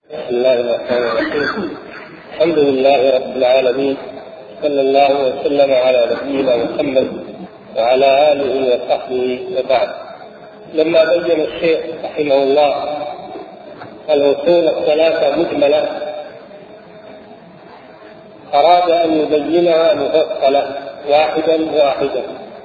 بسم الله الرحمن الرحيم. الحمد لله رب العالمين، صلى الله وسلم على نبينا محمد وعلى آله وصحبه وبعد. لما بين الشيخ رحمه الله الأصول الثلاثة مجملة، أراد أن يبينها مفصلة واحدا واحدا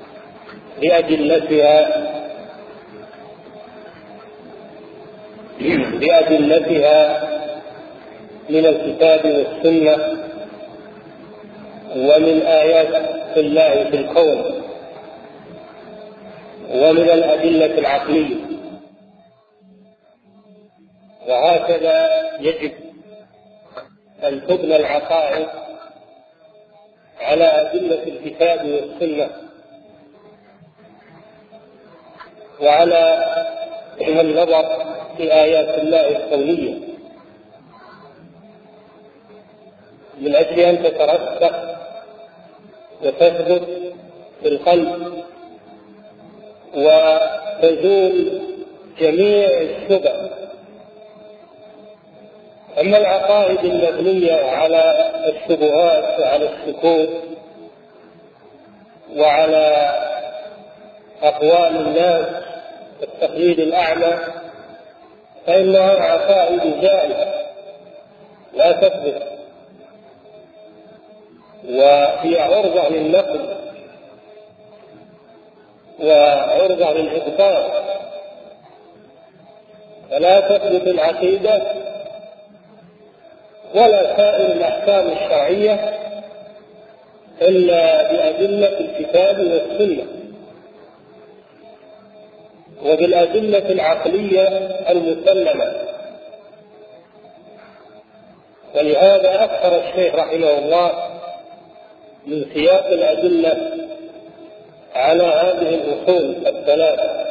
بأدلتها من الكتاب والسنة ومن آيات الله في الكون ومن الأدلة العقلية. وهكذا يجب أن تبنى العقائد على أدلة الكتاب والسنة وعلى النظر في آيات الله الكونية، من أجل أن تترسخ وتثبت في القلب وتزول جميع الشبه. أما العقائد المبنية على الشبهات وعلى الشكوك وعلى أقوال الناس والتقليد الأعمى فإنها عقائد زائفة لا تثبت، وهي عرضة للنقد وعرضة للإبطال، فلا تثبت العقيدة ولا سائر الأحكام الشرعية إلا بأدلة الكتاب والسنة وبالأدلة العقلية المسلمة. ولهذا أكثر الشيخ رحمه الله من سياق الأدلة على هذه الأصول الثلاثة،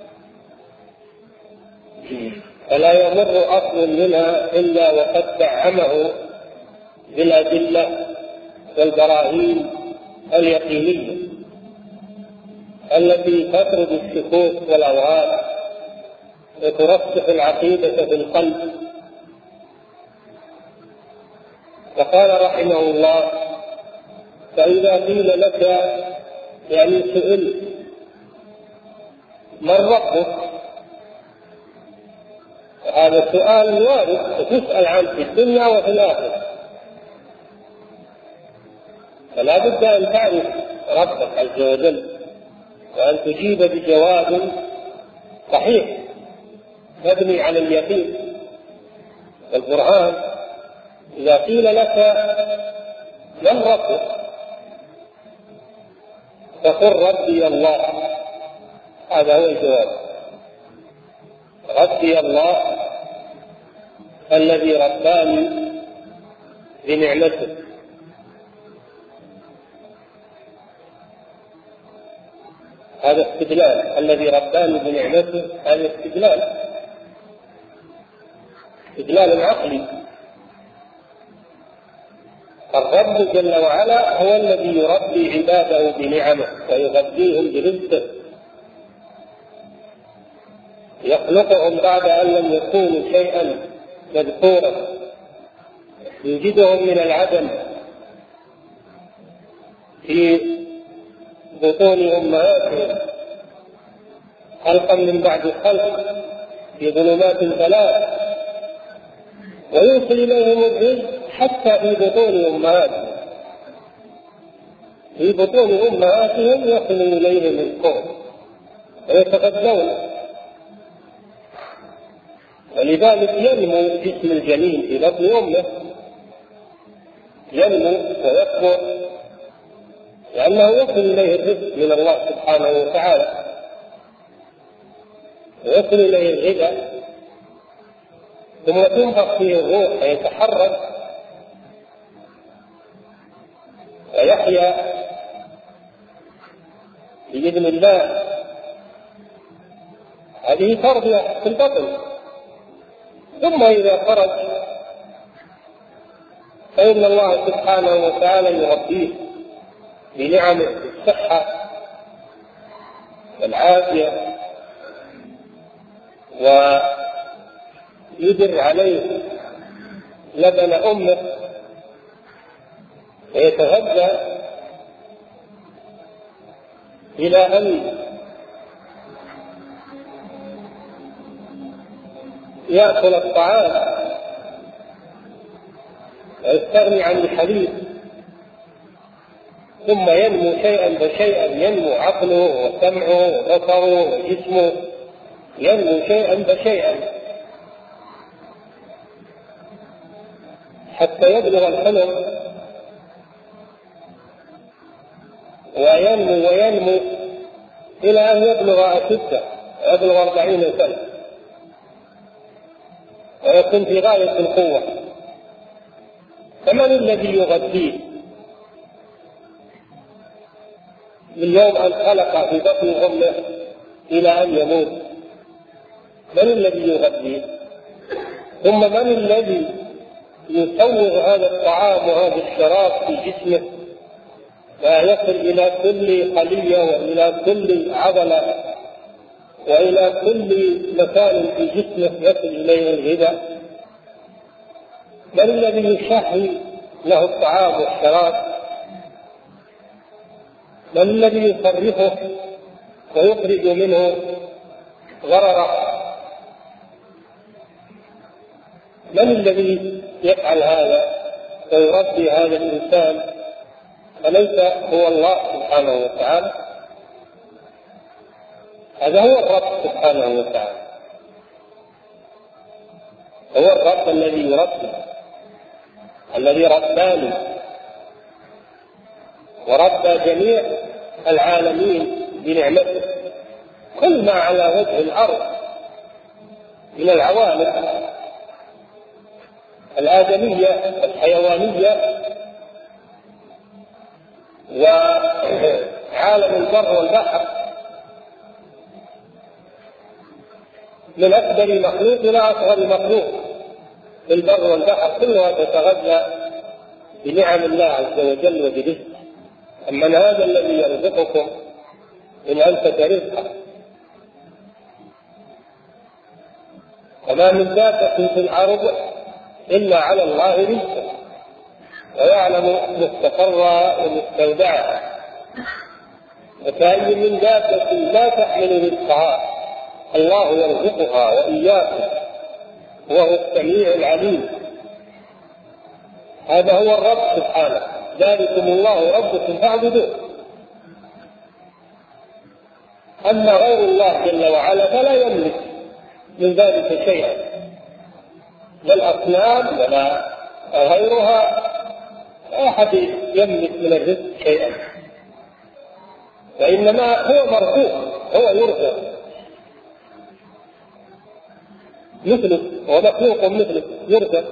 فلا يمر أصل منها إلا وقد دعمه بالأدلة والبراهين اليقينية التي تطرد الشكوك والأوهام وترسخ العقيدة في القلب. وقال رحمه الله: فإذا قيل لك، يعني سئلت، من ربك؟ هذا سؤال وارد وتسأل عنه في الدنيا وفي الآخرة، فلا بد أن تعرف ربك عز وجل وأن تجيب بجواب صحيح مبني على اليقين والبرهان. إذا قيل لك من ربك فقل ربي الله، هذا هو الجواب. ربي الله الذي رباني بنعمته. هذا استدلال، الذي رباني بنعمته، هذا استدلال عقلي. الرب جل وعلا هو الذي يربي عباده بنعمه ويغذيهم برزقه، يخلقهم بعد أن لم يكونوا شيئا مذكورا، يوجدهم من العدم في بطون أمهاتهم خلقا من بعد خلق في ظلمات ثلاث، ويوصل إليهم الرزق حتى في بطون أمهاتهم. في بطون أمهاتهم يصل إليهم الكون ويتغذون، ولذلك ينمو جسم الجنين في بطن أمه، ينمو ويكبر لأنه يصل إليه الرزق من الله سبحانه وتعالى، ويصل إليه الغذاء، ثم تنفخ فيه الروح فيتحرك ويحيا بإذن الله. هذه تربية في البطن. ثم إذا خرج فإن الله سبحانه وتعالى يربيه بنعمه الصحة والعافية ويدر عليه لبن أمه ويتغذى إلى أن يأكل الطعام ويستغني عن الحليب، ثم ينمو شيئا فشيئا، ينمو عقله وسمعه وبصره وجسمه، ينمو شيئا فشيئا حتى يبلغ الحلم، وينمو وينمو إلى أن يبلغ أشده، يبلغ 40 سنة ويكون في غاية القوة. فمن الذي يغذيه من يوم أن خلق في بطن أمه إلى أن يموت؟ من الذي يغذيه؟ ثم من الذي يسوغ هذا الطعام وهذا الشراب في جسمه ويصل إلى كل خلية وإلى كل عضلة وإلى كل مكان في جسمه يصل إليه الغذاء؟ من الذي يشهي له الطعام والشراب؟ من الذي يصرفه ويخرج منه غرره؟ من الذي يفعل هذا ويربي هذا الإنسان؟ أليس هو الله سبحانه وتعالى؟ هذا هو الرب سبحانه وتعالى، هو الرب الذي يربي، الذي رباني وربى جميع العالمين بنعمته، كل ما على وجه الأرض من العوالم الآدمية الحيوانية وعالم البر والبحر، من أكبر مخلوق إلى أصغر مخلوق في البر والبحر، كلها تتغذى بنعم الله عز وجل وبرزقه. أما هذا الذي يرزقكم إن أمسك رزقه، وما من دابة في الأرض إلا على الله رزقه ويعلم مستقرها ومستودعها، وكأي من دابة لا تحمل رزقها الله يرزقها وإياكم وهو السميع العليم. هذا هو الرب سبحانه، ذلكم الله ربكم فاعبدوه. أما غير الله جل وعلا فلا يملك من ذلك شيئا، لا الأصنام ولا غيرها، لا أحد يملك من الرزق شيئا، وإنما هو مرزوق، هو يرزق مثله ومخلوق مثله يرزق.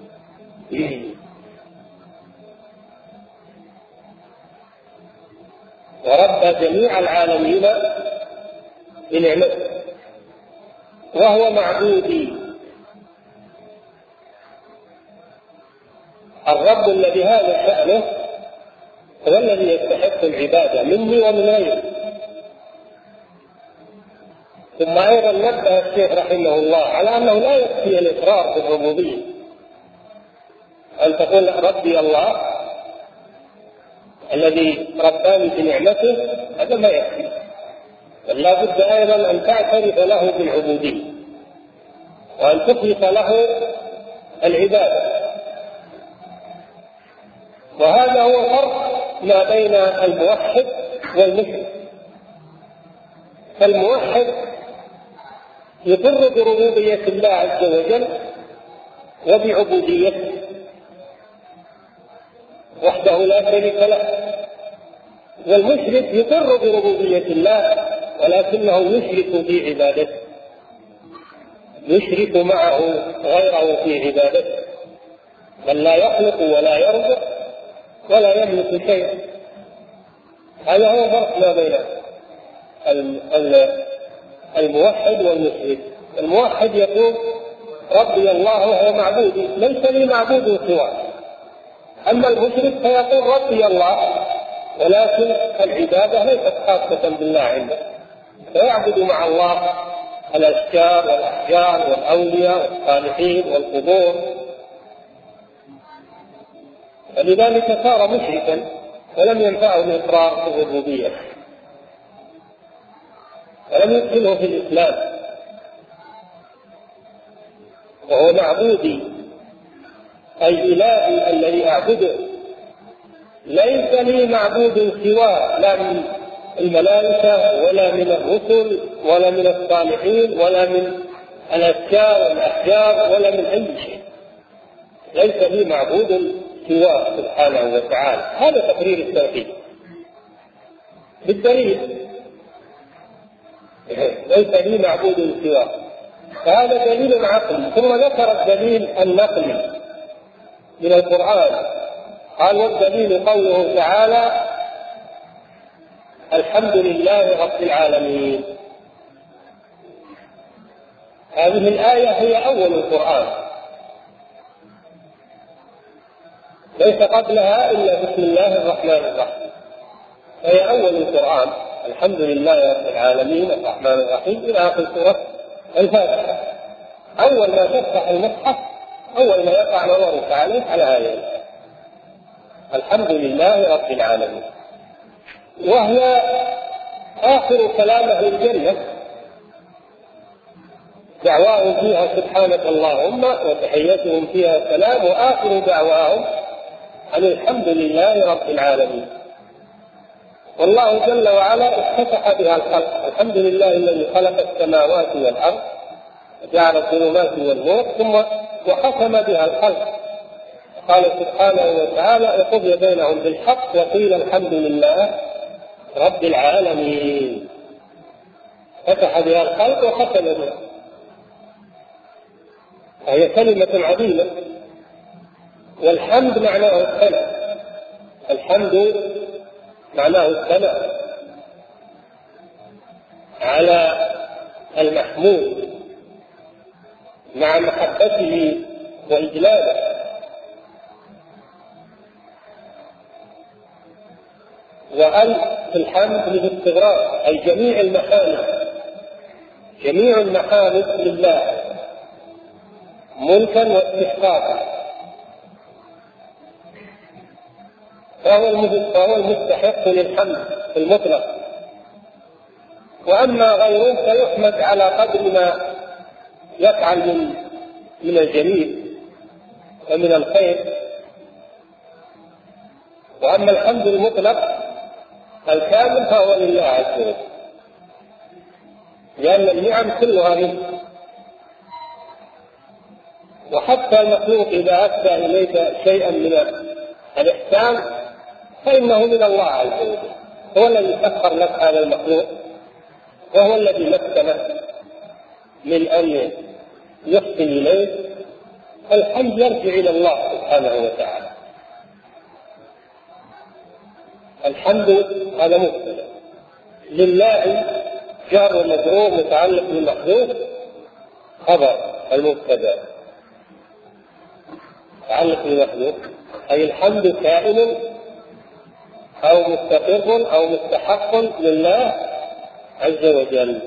ورب جميع العالمين بنعمته وهو معبودي. الرب الذي هذا شأنه هو الذي يستحق العبادة مني ومن غيري. ثم أيضا نبه الشيخ رحمه الله على أنه لا يكفي الإقرار بالربوبية، أن تقول ربي الله الذي رباني بنعمته، هذا ما يكفي، بل لا بد أيضا أن تعترف له بالعبودية وأن تخلص له العبادة. وهذا هو فرق ما بين الموحد والمشرك. فالموحد يقر بربوبية الله عز وجل وبعبوديته وحده لا شريك له، والمشرك يقر بربوبية الله ولكنه يشرك في عبادته، يشرك معه غيره في عبادته، بل لا يخلق ولا يرزق ولا يملك شيئا. هذا هو فرق ما بين الموحد والمشرك. الموحد يقول ربي الله وهو معبودي، ليس لي معبود سواه. أما المشرك فيقول ربي الله ولكن العبادة ليست خاصة بالله عنده، فيعبد مع الله الأشجار والأحجار والأولياء والصالحين والقبور فلذلك صار مشركا ولم ينفعه الإقرار بالربوبية ولم يدخله في الإسلام، وهو معبودي أي إلهي الذي أعبده، ليس لي معبود سواه، لا من الملائكة ولا من الرسل ولا من الصالحين ولا من الأشجار والأحجار ولا من أي شيء، ليس لي معبود سواه سبحانه وتعالى. هذا تقرير التوحيد بالدليل، ليس لي معبود سواه، فهذا دليل عقلي. ثم ذكر الدليل النقلي من القرآن، قال والدليل قوله تعالى الحمد لله رب العالمين. هذه الآية هي أول القرآن، ليس قبلها إلا بسم الله الرحمن الرحيم، هي أول القرآن، الحمد لله رب العالمين الرحمن الرحيم إلى آخر سورة الفاتحة. أول ما تفتح المصحف، أول ما يقع نظرك عليه على آية الحمد لله رب العالمين، وهي آخر كلام أهل الجنة، دعواهم فيها سبحانك اللهم وتحيتهم فيها سلام، وآخر دعواهم أن الحمد لله رب العالمين. والله جل وعلا افتتح بها الخلق، الحمد لله الذي خلق السماوات والأرض وجعل الظلمات والنور، ثم وختم بها الخلق، قال سبحانه وتعالى وقضي بينهم بالحق وقيل الحمد لله رب العالمين. فتح بها الخلق وختم بها، فهي كلمة عظيمة. والحمد معناه الثناء، الحمد معناه الثناء على المحمود مع محبته وإجلاله. وأل في الحمد للاستغراق، أي جميع المحامد، جميع المحامد لله ملكا واستحقاقا، فهو المستحق للحمد في المطلق. وأما غيره فيحمد على قدر ما يفعل من الجميل ومن الخير. وأما الحمد المطلق الكامل فهو لله عز وجل، لأن النعم كلها منه. وحتى المخلوق إذا أدى إليك شيئا من الإحسان فإنه من الله عز وجل، هو الذي سخر لك هذا المخلوق، وهو الذي مكنه من أن يحسن إليه. الحمد يرجع إلى الله سبحانه وتعالى. الحمد هذا مبتدأ، لله جار ومجرور متعلق بالمحذوف، خبر المبتدأ متعلق بالمحذوف، أي الحمد كائن أو مستقر أو مستحق لله عز وجل.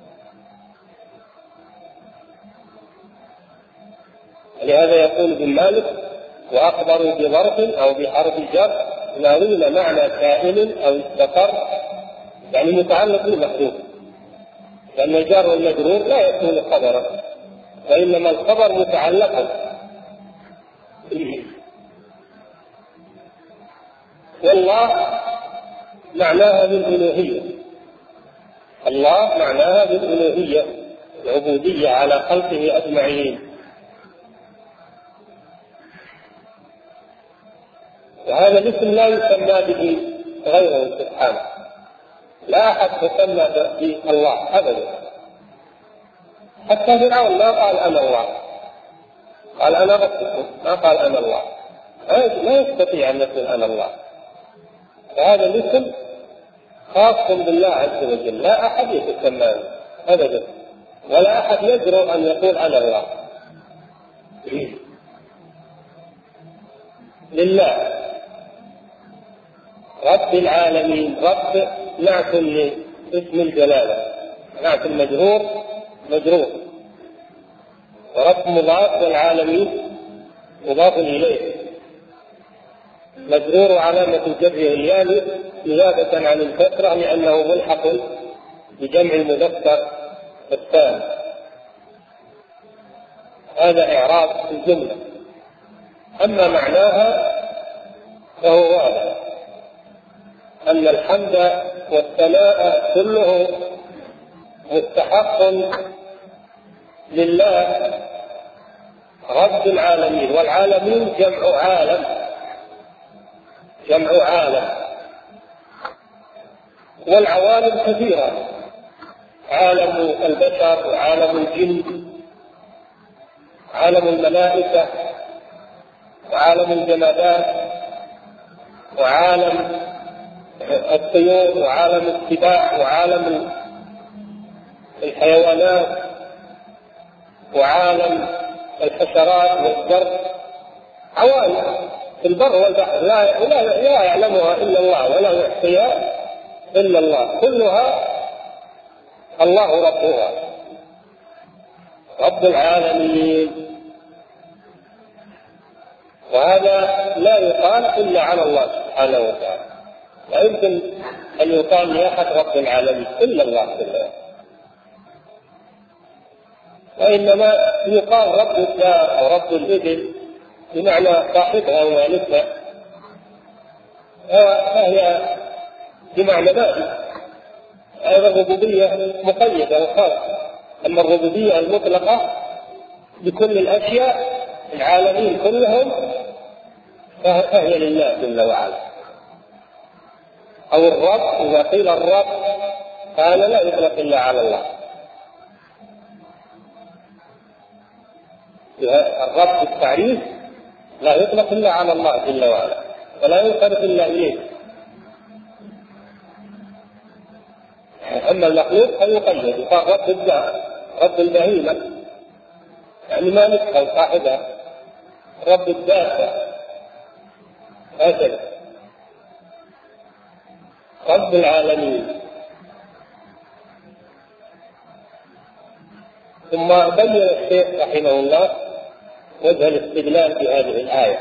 لهذا يقول ابن مالك وأخبروا بظرف أو بحرف جر يناولون معنى كائن أو استقر، يعني متعلق بالمحذوف، لأن الجار والمجرور لا يكون خبرا، وإنما الخبر متعلق به. والله معناها بالألوهية، الله معناها بالألوهية، العبودية على خلقه أجمعين. وهذا الاسم لا يسمى به غيره سبحانه، لا أحد تسمى به الله أبدا، حتى فرعون ما قال أنا الله، قال أنا ربكم، ما قال أنا الله، لا يستطيع أن يقول أنا الله. فهذا الاسم خاص بالله عز وجل، لا أحد يتسمى أبدا، ولا أحد يجرؤ أن يقول أنا الله. لله رب العالمين، رب نعت لاسم الجلالة، نعت المجرور مجرور، ورب مضاف والعالمين مضاف إليه. مجرور علامة جره الياء نيابة عن الكسرة لأنه ملحق بجمع المذكر الثاني. هذا إعراب الجملة. أما معناها فهو واضح أن الحمد والثناء كله مستحق لله رب العالمين، والعالمين جمع عالم، جمع عالم، والعوالم كثيرة، عالم البشر وعالم الجن، عالم الملائكة وعالم الجمادات وعالم الطيور وعالم السباع وعالم الحيوانات وعالم الحشرات والزرع، عوالم في البر والبحر لا يعلمها إلا الله ولا يحصيها إلا الله، كلها الله ربها رب العالمين. وهذا لا يقال إلا على الله سبحانه وتعالى، لا يمكن أن يقال لأحد رب العالمين إلا الله سبحانه، وإنما يقال رب الدار أو رب الإبل بمعنى صاحبها ومالكها، فهي بمعنى ذلك. هذا الربوبية مقيدة وخاصة، أما الربوبية المطلقة بكل الأشياء العالمين كلهم فهي لله جل وعلا. أو الرب، إذا قيل الرب فهذا لا يطلق إلا على الله. الرب في التعريف لا يطلق إلا على الله جل وعلا ولا ينصرف إلا إليه. أما المخلوق فيقيد، يقال رب الدار، رب البهيمة يعني مالكها وصاحبها، رب الدار هكذا، رب العالمين. ثم بين الشيخ رحمه الله وجه الاستدلال في هذه الآية،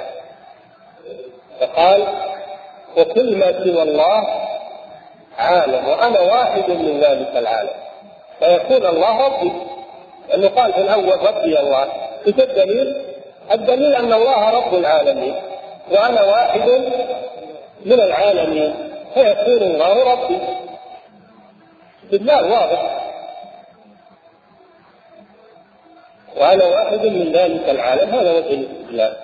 فقال: وكل ما سوى الله عالم وأنا واحد من ذلك العالم، فيكون الله ربي، لأنه قال في الأول ربي الله. إيش الدليل؟ الدليل أن الله رب العالمين وأنا واحد من العالمين، فيكون الله ربي. استدلال واضح. وأنا واحد من ذلك العالم، هذا وجه الاستدلال.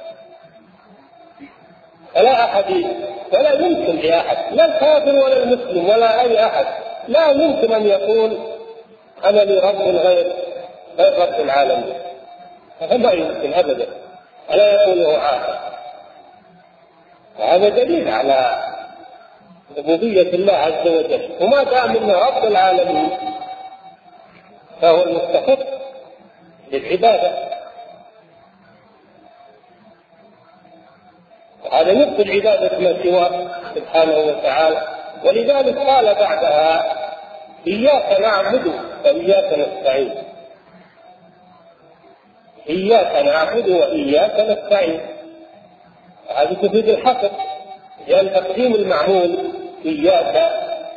فلا أحد ولا يمكن لأحد، لا الكافر ولا المسلم ولا أي أحد، لا يمكن أن يقول أنا لي رب غير رب العالمين، هذا يمكن أبدا، ألا يقوله عاقل. وهذا دليل على ربوبية الله عز وجل. وما دام أنه رب العالمين فهو المستحق للعبادة، هذا يبطل عبادة ما سواه سبحانه وتعالى. ولذلك قال بعدها: إياك نعبد وإياك نستعين. إياك نعبد وإياك نستعين، هذه تفيد الحصر، لأن تقديم المعمول إياك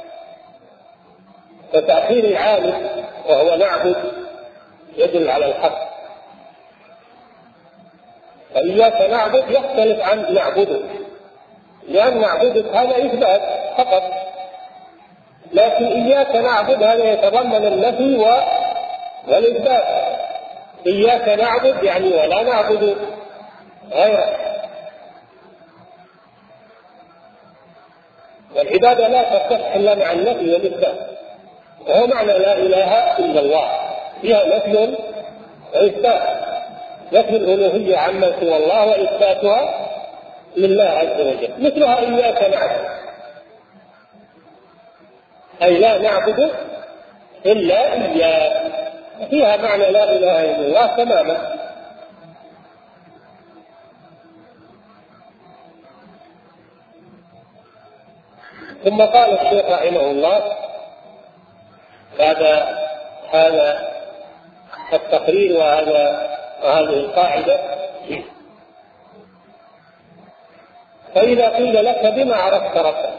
وتأخير العامل وهو نعبد يدل على الحصر. فإياك نعبد يختلف عن نعبدك، لأن نعبدك هذا إثبات فقط، لكن إياك نعبد هذا يتضمن النفي والإثبات. إياك نعبد يعني ولا نعبد غيرك، والعبادة لا تصح إلا مع النفي والإثبات، وهو معنى لا إله إلا الله، فيها نفي وإثبات، نفي الألوهية عما سوى الله وإثباتها لله عز وجل. مثلها إياك نعبد، أي لا نعبد إلا إياه، فيها معنى لا إله إلا الله تماما. ثم قال الشيخ رحمه الله بعد هذا التقرير وهذه القاعدة: فإذا قيل لك بما عرفت ربك؟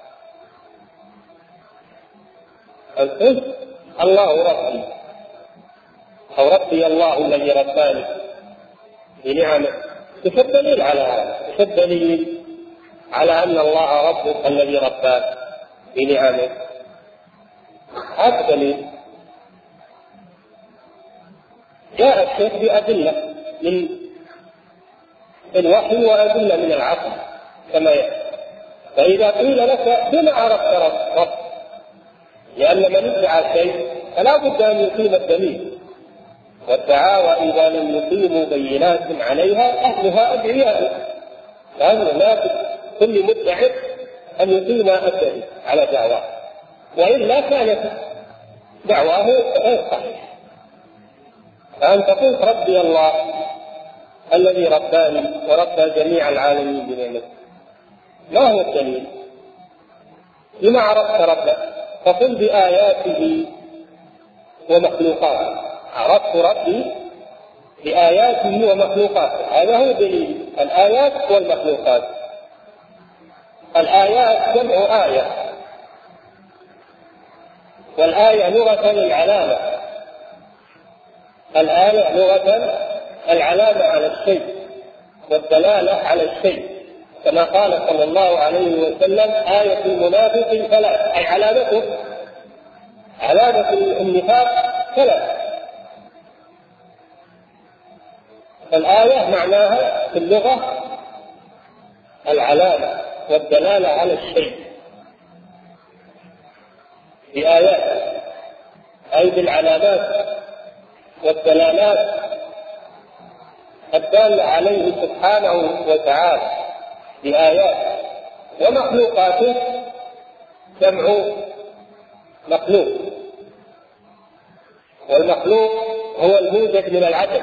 قلت الله ربي، أو ربي الله الذي رباني بنعمه. ايش الدليل على هذا؟ ايش الدليل على أن الله ربك الذي رباك بنعمه؟ هذا دليل. جاء الشيخ بأدلة من الوحي وأدلة من العقل كما يأتي. فإذا قيل لك بما عرفت رب، لأن من ادعى شيء فلا بد أن يقيم الدليل، والدعاوى إذا لم يقيموا بينات عليها أهلها أدعياء، فهذا لا كل مدعي أن يقيم الدليل على دعواه، وإلا كانت دعواه غير صحيحة. فأنت قلت ربي الله الذي رباني وربى جميع العالمين بنعمته، ما هو الدليل؟ بما عرفت ربك؟ فقل بآياته ومخلوقاته. عرفت ربي بآياته ومخلوقاته، هذا هو دليل. الآيات والمخلوقات. الآيات جمع آية، والآية لغة العلامة. الآية لغة العلامة على الشيء والدلالة على الشيء، كما قال صلى الله عليه وسلم آية المنافق ثلاث، أي علامة النفاق ثلاث. فالآية معناها في اللغة العلامة والدلالة على الشيء بآيات، أي بالعلامات والدلالات الدالة عليه سبحانه وتعالى بآيات. ومخلوقاته جمع مخلوق، والمخلوق هو الموجد من العدم.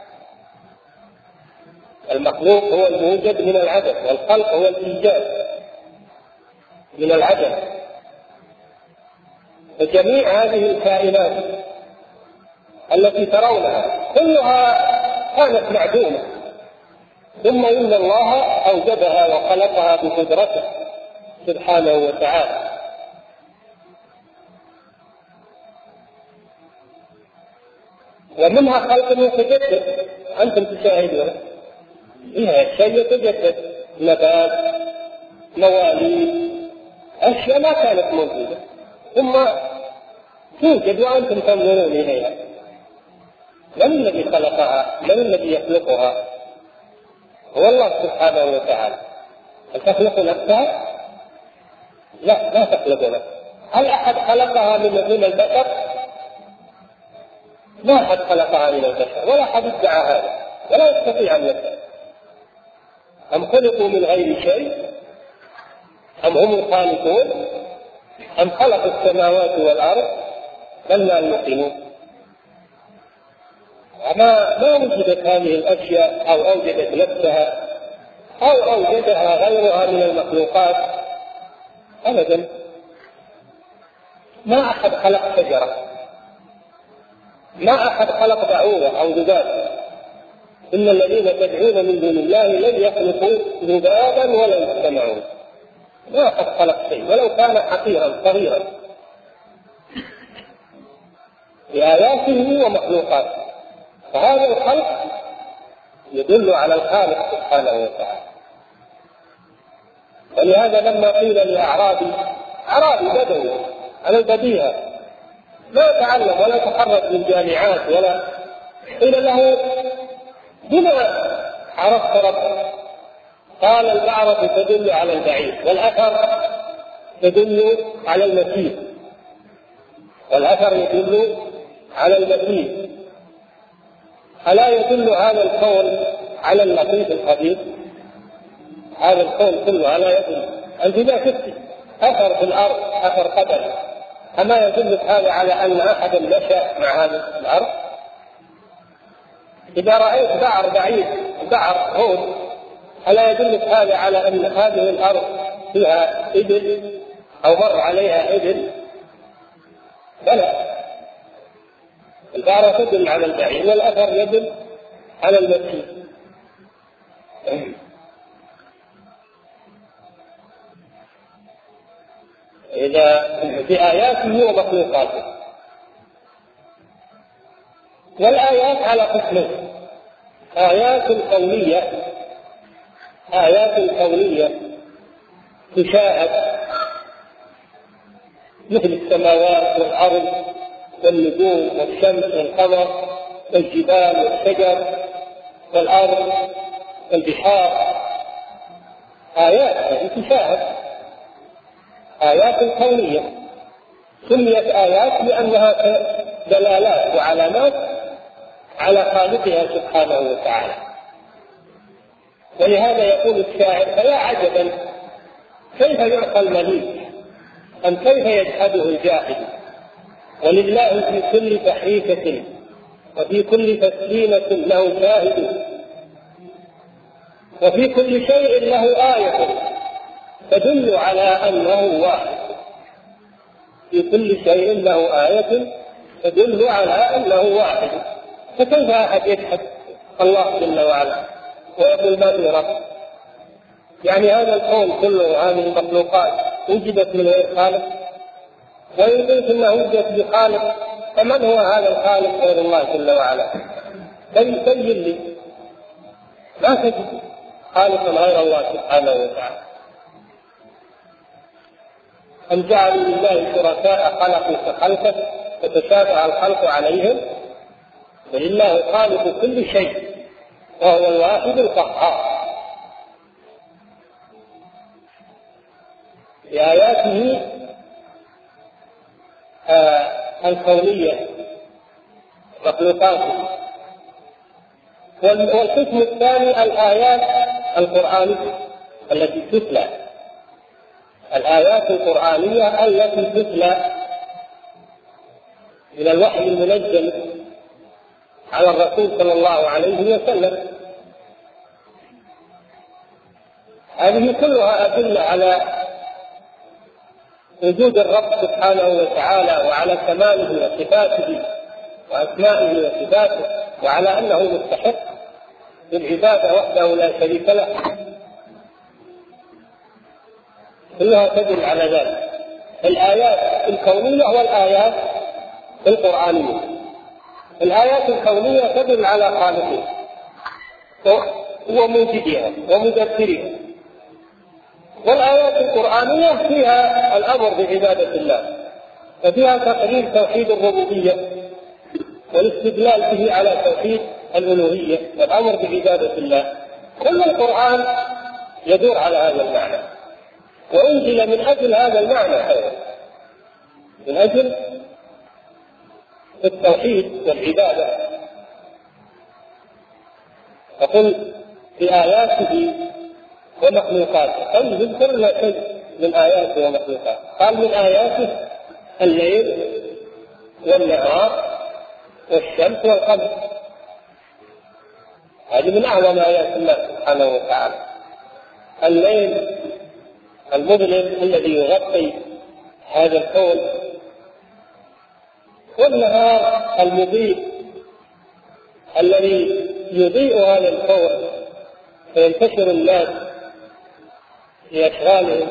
المخلوق هو الموجد من العدم، والخلق هو الإيجاد من العدم. فجميع هذه الكائنات التي ترونها كلها كانت معدومة، ثم إن الله أوجدها وخلقها بقدرته سبحانه وتعالى. ومنها خلق يتجدد، أنتم تشاهدون فيها شيء يتجدد، نبات، مواليد، أشياء ما كانت موجودة ثم توجد وأنتم تنظرون إليها. من الذي خلقها؟ من الذي يخلقها؟ هو الله سبحانه وتعالى. هل تخلق نفسها؟ لا تخلق نفسها. هل أحد خلقها من البشر؟ لا أحد خلقها من البشر، ولا أحد ادعى هذا، ولا يستطيع أن يدعي. أم خلقوا من غير شيء أم هم الخالقون أم خلقوا السماوات والأرض بل لا يوقنون. ما وجدت هذه الأشياء أو أوجدت نفسها أو أوجدها غيرها من المخلوقات أبدا. ما أحد خلق شجرة، ما أحد خلق بعوضة أو ذبابة. إن الذين تدعون من دون الله لن يخلقوا ذبابا ولا يجتمعون. ما أحد خلق شيء ولو كان حقيرا صغيرا، بآياته ومخلوقاته. فهذا الخلق يدل على الخالق سبحانه وتعالى. ولهذا لما قيل لأعرابي بدوي على البديهة لا يتعلم ولا يتخرج من جامعات ولا، قيل له بما عرفت ربك؟ قال البعرة تدل على البعيد، والأثر تدل على المسير، والأثر يدل على المسير. ألا يدل هذا القول على اللطيف الخبير؟ هذا القول كله ألا يدل؟ أنت إذا شفت أثر في الأرض، أثر قدم، أما يدل هذا على أن أحدا مشى مع هذا الأرض؟ إذا رأيت بعر بعيد، بعر هود، ألا يدلك هذا على أن هذه الأرض فيها إبل أو مر عليها إبل؟ بلى، البعرة تدل على البعيد والأثر يدل على المسير. إذا بآياته ومخلوقاته. والآيات على قسمين: آيات كونية تشاهد مثل السماوات والأرض والنجوم والشمس والقمر والجبال والشجر والأرض والبحار، آيات تشاهد، آيات كونية. سميت آيات لأنها دلالات وعلامات على خالقها سبحانه وتعالى. ولهذا يقول الشاعر: فيا عجبا كيف يعطى المليك أم كيف يجحده الجاحد، ولله في كل تحريفة وفي كل تسليمة له شاهد، وفي كل شيء له آية تدل على أنه واحد. في كل شيء له آية تدل على أنه واحد. فكيف أحد يجحد الله جل وعلا ويقول ما في رب؟ يعني هذا الكون كله، هذه المخلوقات وجدت من غير خالق، ويقول انها وجدت بخالق، فمن هو هذا الخالق غير الله جل وعلا؟ بين لي، ما تجد خالقا غير الله سبحانه وتعالى. أم جعلوا لله شركاء خلقوا كخلقه فتشابه الخلق عليهم، ولله خالق كل شيء وهو الواحد القهار. بآياته الكونية مخلوقاته. والقسم الثاني الآيات القرآنية التي تتلى، الآيات القرآنية التي تتلى من الوحي المنزل على الرسول صلى الله عليه وسلم. هذه كلها أدلة على وجود الرب سبحانه وتعالى، وعلى كماله وصفاته وأسمائه وصفاته، وعلى أنه مستحق للعبادة وحده لا شريك له. كلها تدل على ذلك، الآيات الكونية والآيات القرآنية. الآيات الكونية تدل على خالقها وموجدها ومدبرها، والآيات القرآنية فيها الأمر بعبادة الله، وفيها تقرير توحيد الربوبية والاستدلال به على توحيد الألوهية والأمر بعبادة الله. كل القرآن يدور على هذا المعنى، وأنزل من أجل هذا المعنى أيضا، من أجل التوحيد والعبادة. فقل بآياته ومخلوقاته، قال يذكر لنا شيء من آياته ومخلوقاته، قال من آياته الليل والنهار والشمس والقمر. هذه من أعظم آيات الله سبحانه وتعالى. الليل المظلم الذي يغطي هذا الكون، والنهار المضيء الذي يضيء هذا الكون فينتشر الناس في أشغالهم.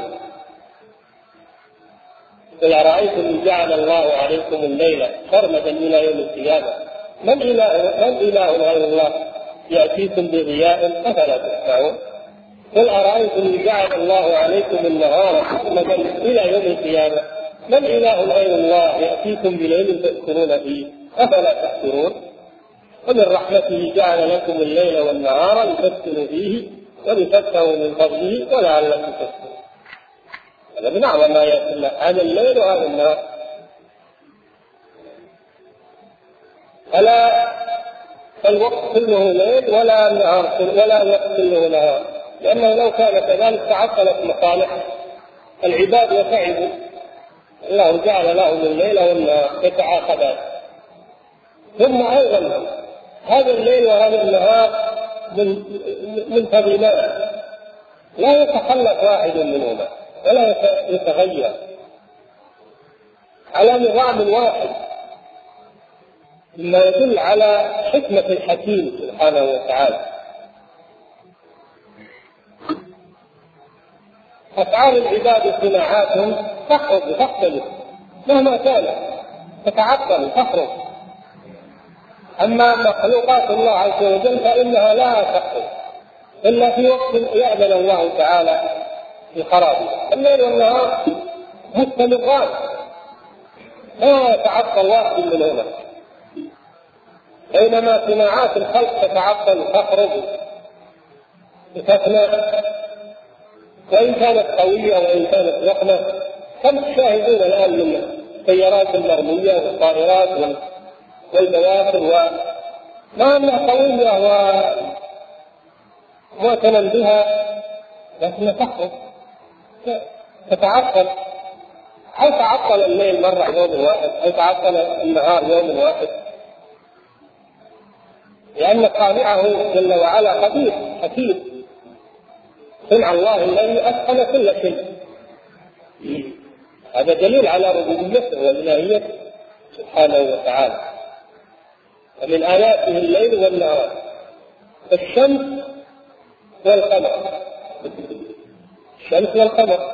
قل أرأيتم إن جعل الله عليكم الليل سرمدا إلى يوم القيامة من إله غير الله يأتيكم بضياء أفلا تسمعون. قل أرأيتم إن جعل الله عليكم النهار سرمدا إلى يوم القيامة من إله غير الله يأتيكم بليل تسكنون فيه أفلا تبصرون. ومن رحمته جعل لكم الليل والنهار لتسكنوا فيه ولتبتغوا من فضله ولعلكم تشكرون. هذا من أعظم آيات الله، هذا الليل وهذا النهار. فلا الوقت كله ليل ولا النهار ولا الوقت كله نهار، لأنه لو كان كذلك تعطلت مصالح العباد وتعبوا. الله جعل لهم الليل والنهار يتعاقبان. ثم أيضا هذا الليل وهذا النهار منتظمان، لا يتخلف واحد منهما ولا يتغير، على نظام واحد، مما يدل على حكمة الحكيم سبحانه وتعالى. أفعال العباد صناعاتهم تخرج وتختلف مهما كانت، تتعطل وتخرج. أما مخلوقات الله عز وجل فإنها لا تخرج إلا في وقت يأذن الله تعالى في خرابها. الليل والنهار مستمران، لا يتعطل واحد منهما، بينما صناعات الخلق تتعطل وتخرج وتفنى وإن كانت قوية وإن كانت ضخمة. كم تشاهدون الآن من السيارات المرمية والطائرات والبواخر، وما أنها قوية ومعتنى بها لكنها تخرج تتعطل. هل تعطل الليل مرة يوم واحد؟ هل تعطل النهار يوم واحد؟ لأن صانعه جل وعلا قدير حكيم، صنع الله الذي أتقن كل شيء. هذا دليل على ربوبيته وإلهيته سبحانه وتعالى. ومن آياته الليل والنهار، الشمس والقمر. الشمس والقمر،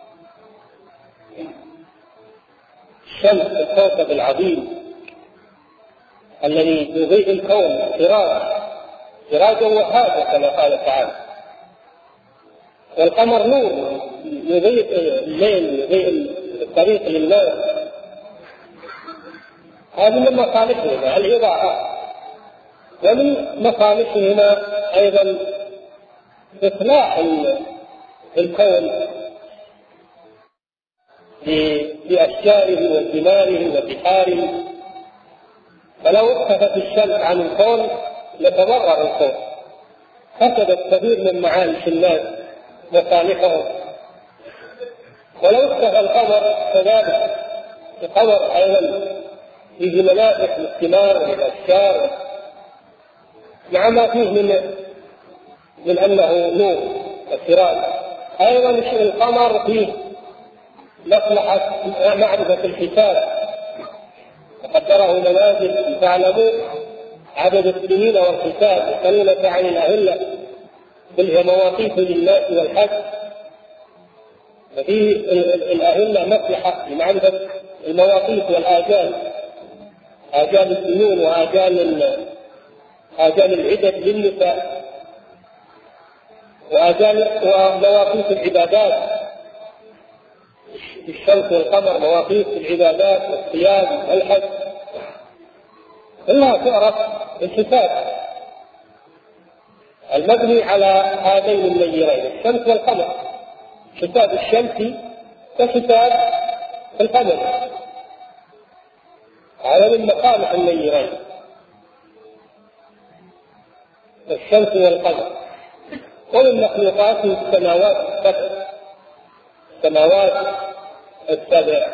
الشمس الكوكب العظيم الذي يضيء الكون سراجا وهاجا كما قال تعالى، والقمر نور يضيء الليل، يضيء الطريق للناس. هذه من مصالحهما الإضاءة، ومن مصالحهما أيضا إصلاح الكون بأشجاره وثماره وبحاره. فلو اختفت الشمس عن الكون لتضرر الكون، فسدت كثير من معايش الناس مصالحهم. ولو اختفى القمر كذلك، القمر أيضا فيه منافع للثمار والأشجار مع ما فيه من أنه نور وسراج. أيضا القمر فيه مصلحة معرفة الحساب، وقدره منازل تعلموا عدد السنين والحساب، يسألونك عن الأهلة قل هي مواقيت للناس والحج. ففيه الأهلة مصلحة لمعرفة المواقيت والآجال، آجال السنون وآجال العدد للنساء، ومواقيت العبادات. الشمس والقمر مواقيت العبادات والصيام والحج كلها تعرف بالحساب المبني على هذين النيرين، الشمس والقمر. حساب الشمس كحساب القمر، هذا من مصالح النيرين الشمس والقمر. ومن مخلوقات السماوات السبع.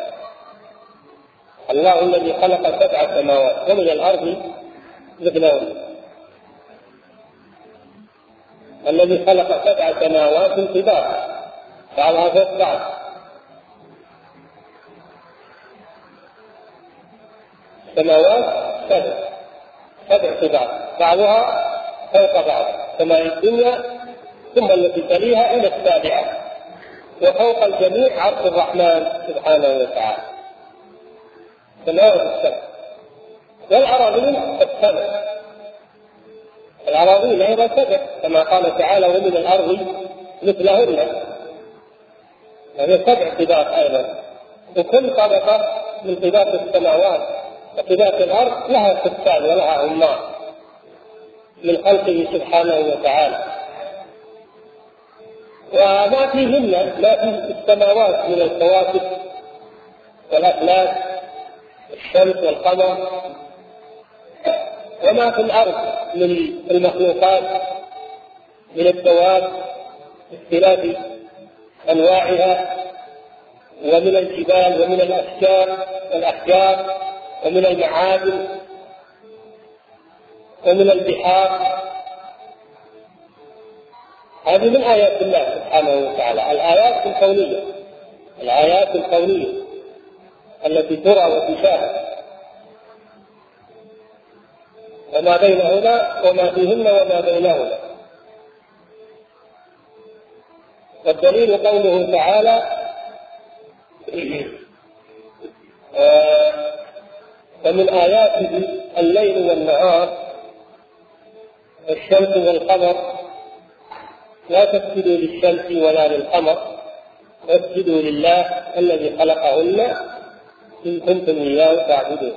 الله الذي خلق 7 سماوات ومن الأرض مثلهن، الذي خلق 7 سماوات طباقا بعضها فوق بعض. سماوات 7 طباق بعضها فوق بعض، سماء الدنيا ثم التي تليها إلى 7، وفوق الجميع عرش الرحمن سبحانه وتعالى. سماوات 7. والأراضين 7، الأراضين أيضا 7 كما قال تعالى ومن الأرض مثلهن، هذه 7 طباق أيضا. وكل طبقة من طباق السماوات وطباق الأرض لها سكان ولها عمار من خلقه سبحانه وتعالى. وما فيهن، ما في السماوات من الكواكب والأفلاك الشمس والقمر، وما في الأرض من المخلوقات من الدواب باختلاف أنواعها، ومن الجبال ومن الأحجار ومن المعادن ومن البحار. هذه من آيات الله سبحانه وتعالى، الآيات الكونية التي ترى وتشاهد، وما بينهما وما فيهن وما بينهما. والدليل قوله تعالى ومن آياته الليل والنهار والشمس والقمر، لا تسجدوا للشمس ولا للقمر واسجدوا لله الذي خلقهن إن كنتم إياه تعبدون.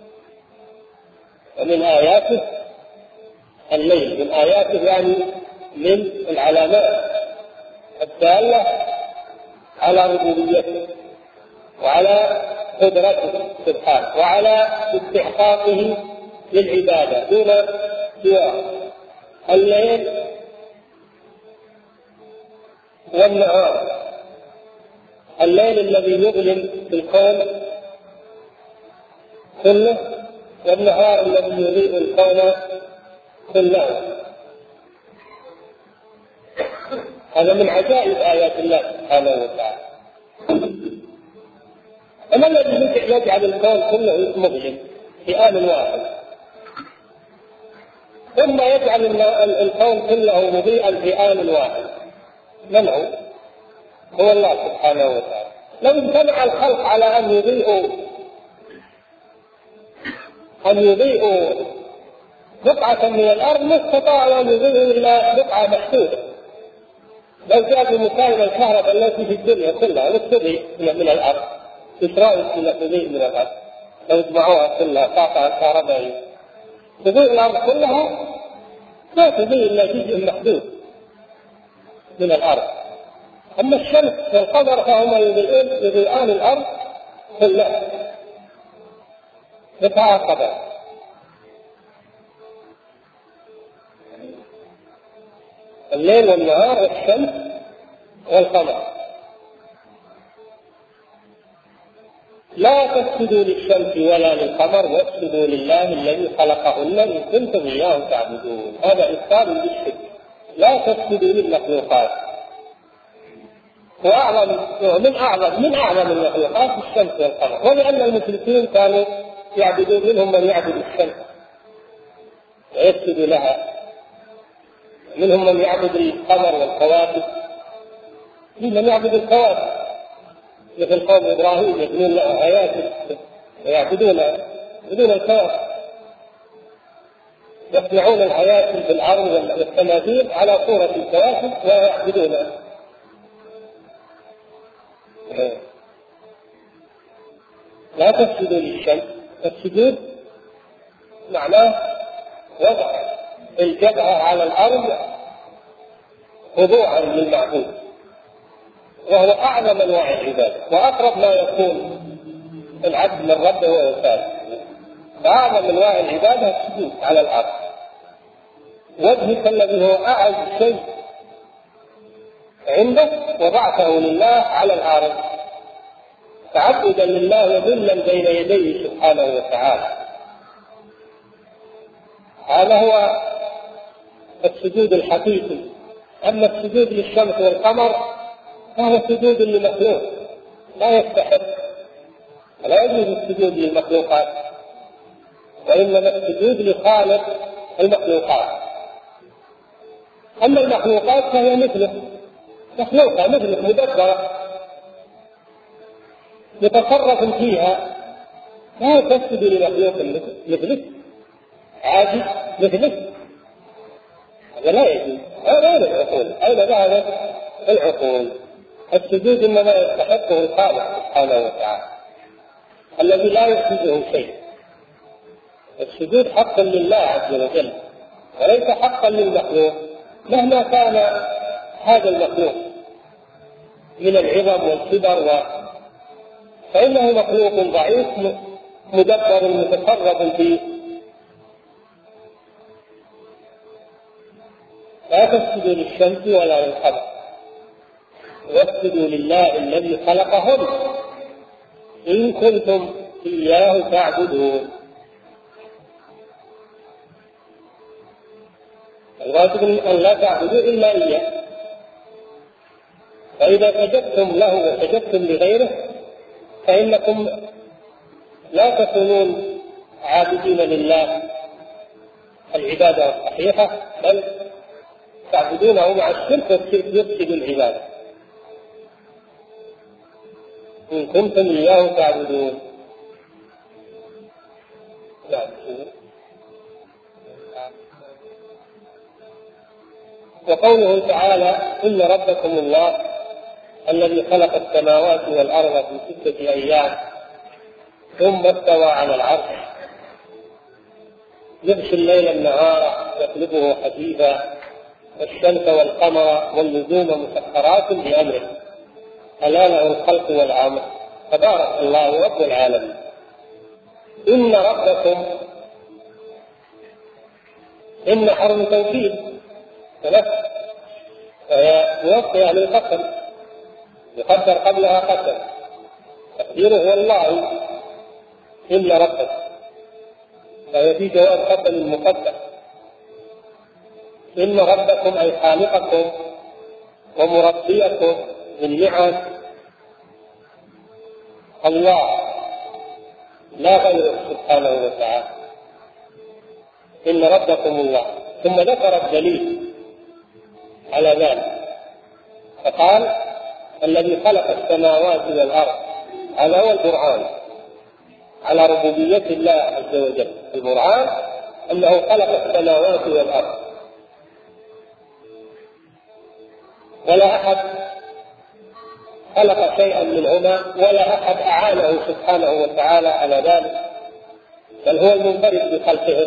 ومن آياته الليل، من آياته يعني من العلامات الدالة على ربوبيته وعلى قدرته سبحانه وعلى استحقاقه للعبادة دون سواه. الليل والنهار، الليل الذي يظلم في الكون كله والنهار الذي يضيء الكون كله. هذا من عجائب آيات الله سبحانه وتعالى. أما الذي يجعل الكون كله مظلم في آن واحد ثم يجعل الكون كله مضيئا في آن واحد، من هو؟ هو الله سبحانه وتعالى. لو اجتمع الخلق على أن يضيئوا بقعة من الأرض ما استطاعوا أن يضيئوا إلا بقعة محدودة. لو جاءوا مكان الكهرباء التي في الدنيا كلها وتضيء من الأرض، ايش رأيك في تضيء من الأرض؟ لو اجمعوها كلها طاقة كهربائية تضيء الأرض كلها؟ لا تضيء إلا جزء محدود من الأرض. أما الشمس والقمر فهما يضيئان الأرض كلها يتعاقبان. الليل والنهار والشمس والقمر. لا تسجدوا للشمس ولا للقمر واسجدوا لله الذي خلقهن إن كنتم إياه تعبدون. هذا إفطار للشرك. لا تسجدوا للمخلوقات. من أعظم المخلوقات الشمس والقمر، ولأن المشركين كانوا يعبدون، منهم من يعبد الشمس ويسجد لها، منهم من يعبد القمر والكواكب، من يعبد الكواكب مثل قوم إبراهيم يبنون لها آيات ويعبدون الكواكب، يصنعون الآيات في الأرض والتماثيل على صورة الكواكب ويعبدونها. لا تسجدوا للشمس. السجود معناه وضع الجبهة على الأرض خضوعا للمعبود، وهو أعظم أنواع العبادة وأقرب ما يكون العبد من ربه وهو ساجد. فأعظم أنواع العبادة السجود على الأرض. وجهك الذي هو أعز شيء عندك وضعته لله على الأرض تعبدا لله وذلا بين يديه سبحانه وتعالى. هذا هو السجود الحقيقي. أما السجود للشمس والقمر فهو سجود لمخلوق لا يستحق، لا يجوز السجود للمخلوقات، وإنما السجود لخالق المخلوقات. أما المخلوقات فهي مثله، مخلوقة مثلك مدبرة يتصرف فيها، لا تسجد لمخلوق مثلك عاجز مثلك، هذا لا يجوز. أين العقول؟ أين ذهبت العقول؟ السجود إنما يستحقه الخالق سبحانه وتعالى الذي لا يحجزه شيء. السجود حق لله عز وجل وليس حقا للمخلوق مهما كان هذا المخلوق من العظم والكبر، فإنه مخلوق ضعيف مدبر متصرف فيه. لا تسجدوا للشمس ولا للقمر واسجدوا لله الذي خلقهن إن كنتم إياه تعبدون. الواجب أن لا تعبدوا إلا إياه، فإذا سجدتم له وسجدتم لغيره فإنكم لا تكونون عابدين لله العبادة الصحيحة، بل تعبدونه مع الشرك، والشرك يفسد العبادة. إن كنتم إياه تعبدون. وقوله تعالى إن ربكم الله الذي خلق السماوات والأرض في 6 أيام ثم استوى على العرش يغشي الليل النهار يطلبه حثيثا والشمس والقمر والنجوم مسخرات بأمره ألا له الخلق والأمر تبارك الله رب العالمين. إن ربكم إن حرف توكيد فهي موصية للقسم يقدر قبلها قسم تقديره والله إن ربكم فهي في جواب قسم المقدر. إن ربكم أي خالقكم ومربيكم بالنعم الله لا غيره سبحانه وتعالى. إن ربكم الله ثم ذكر الدليل على ذلك فقال الذي خلق السماوات والأرض. هذا هو البرهان على ربوبية الله عز وجل. البرهان أنه خلق السماوات والأرض ولا أحد خلق شيئا منهما ولا أحد أعانه سبحانه وتعالى على ذلك بل هو المنفرد بخلقهم.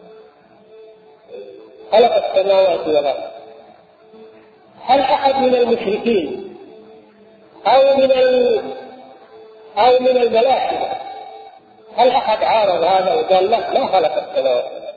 خلق السماوات والأرض. هل أحد من المشركين أو من الملائكة هل أحد عارض هذا وقال لا ما خلق السماوات والأرض؟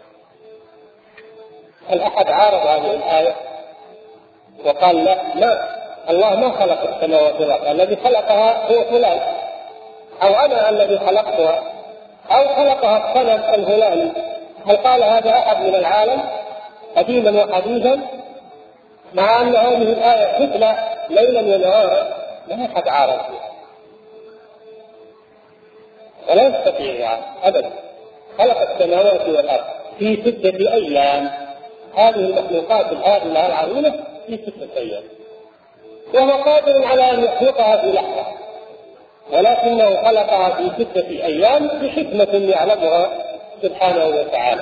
هل أحد عارض هذه الآية وقال لا الله ما خلق السماوات والأرض الذي خلقها هو فلان أو أنا الذي خلقتها أو خلقها الصنم الفلاني؟ هل قال هذا أحد من العالم قديما وحديثا مع أن هذه الآية تتلى ليلا ونهارا ما أحد عارض ولا يستطيع أبدا. خلق السماوات والأرض في 6 أيام. هذه المخلوقات الهائلة العظيمة في 6 أيام وهو قادر على أن يخلقها في لحظة ولكنه خلقها في 6 أيام بحكمة يعلمها سبحانه وتعالى.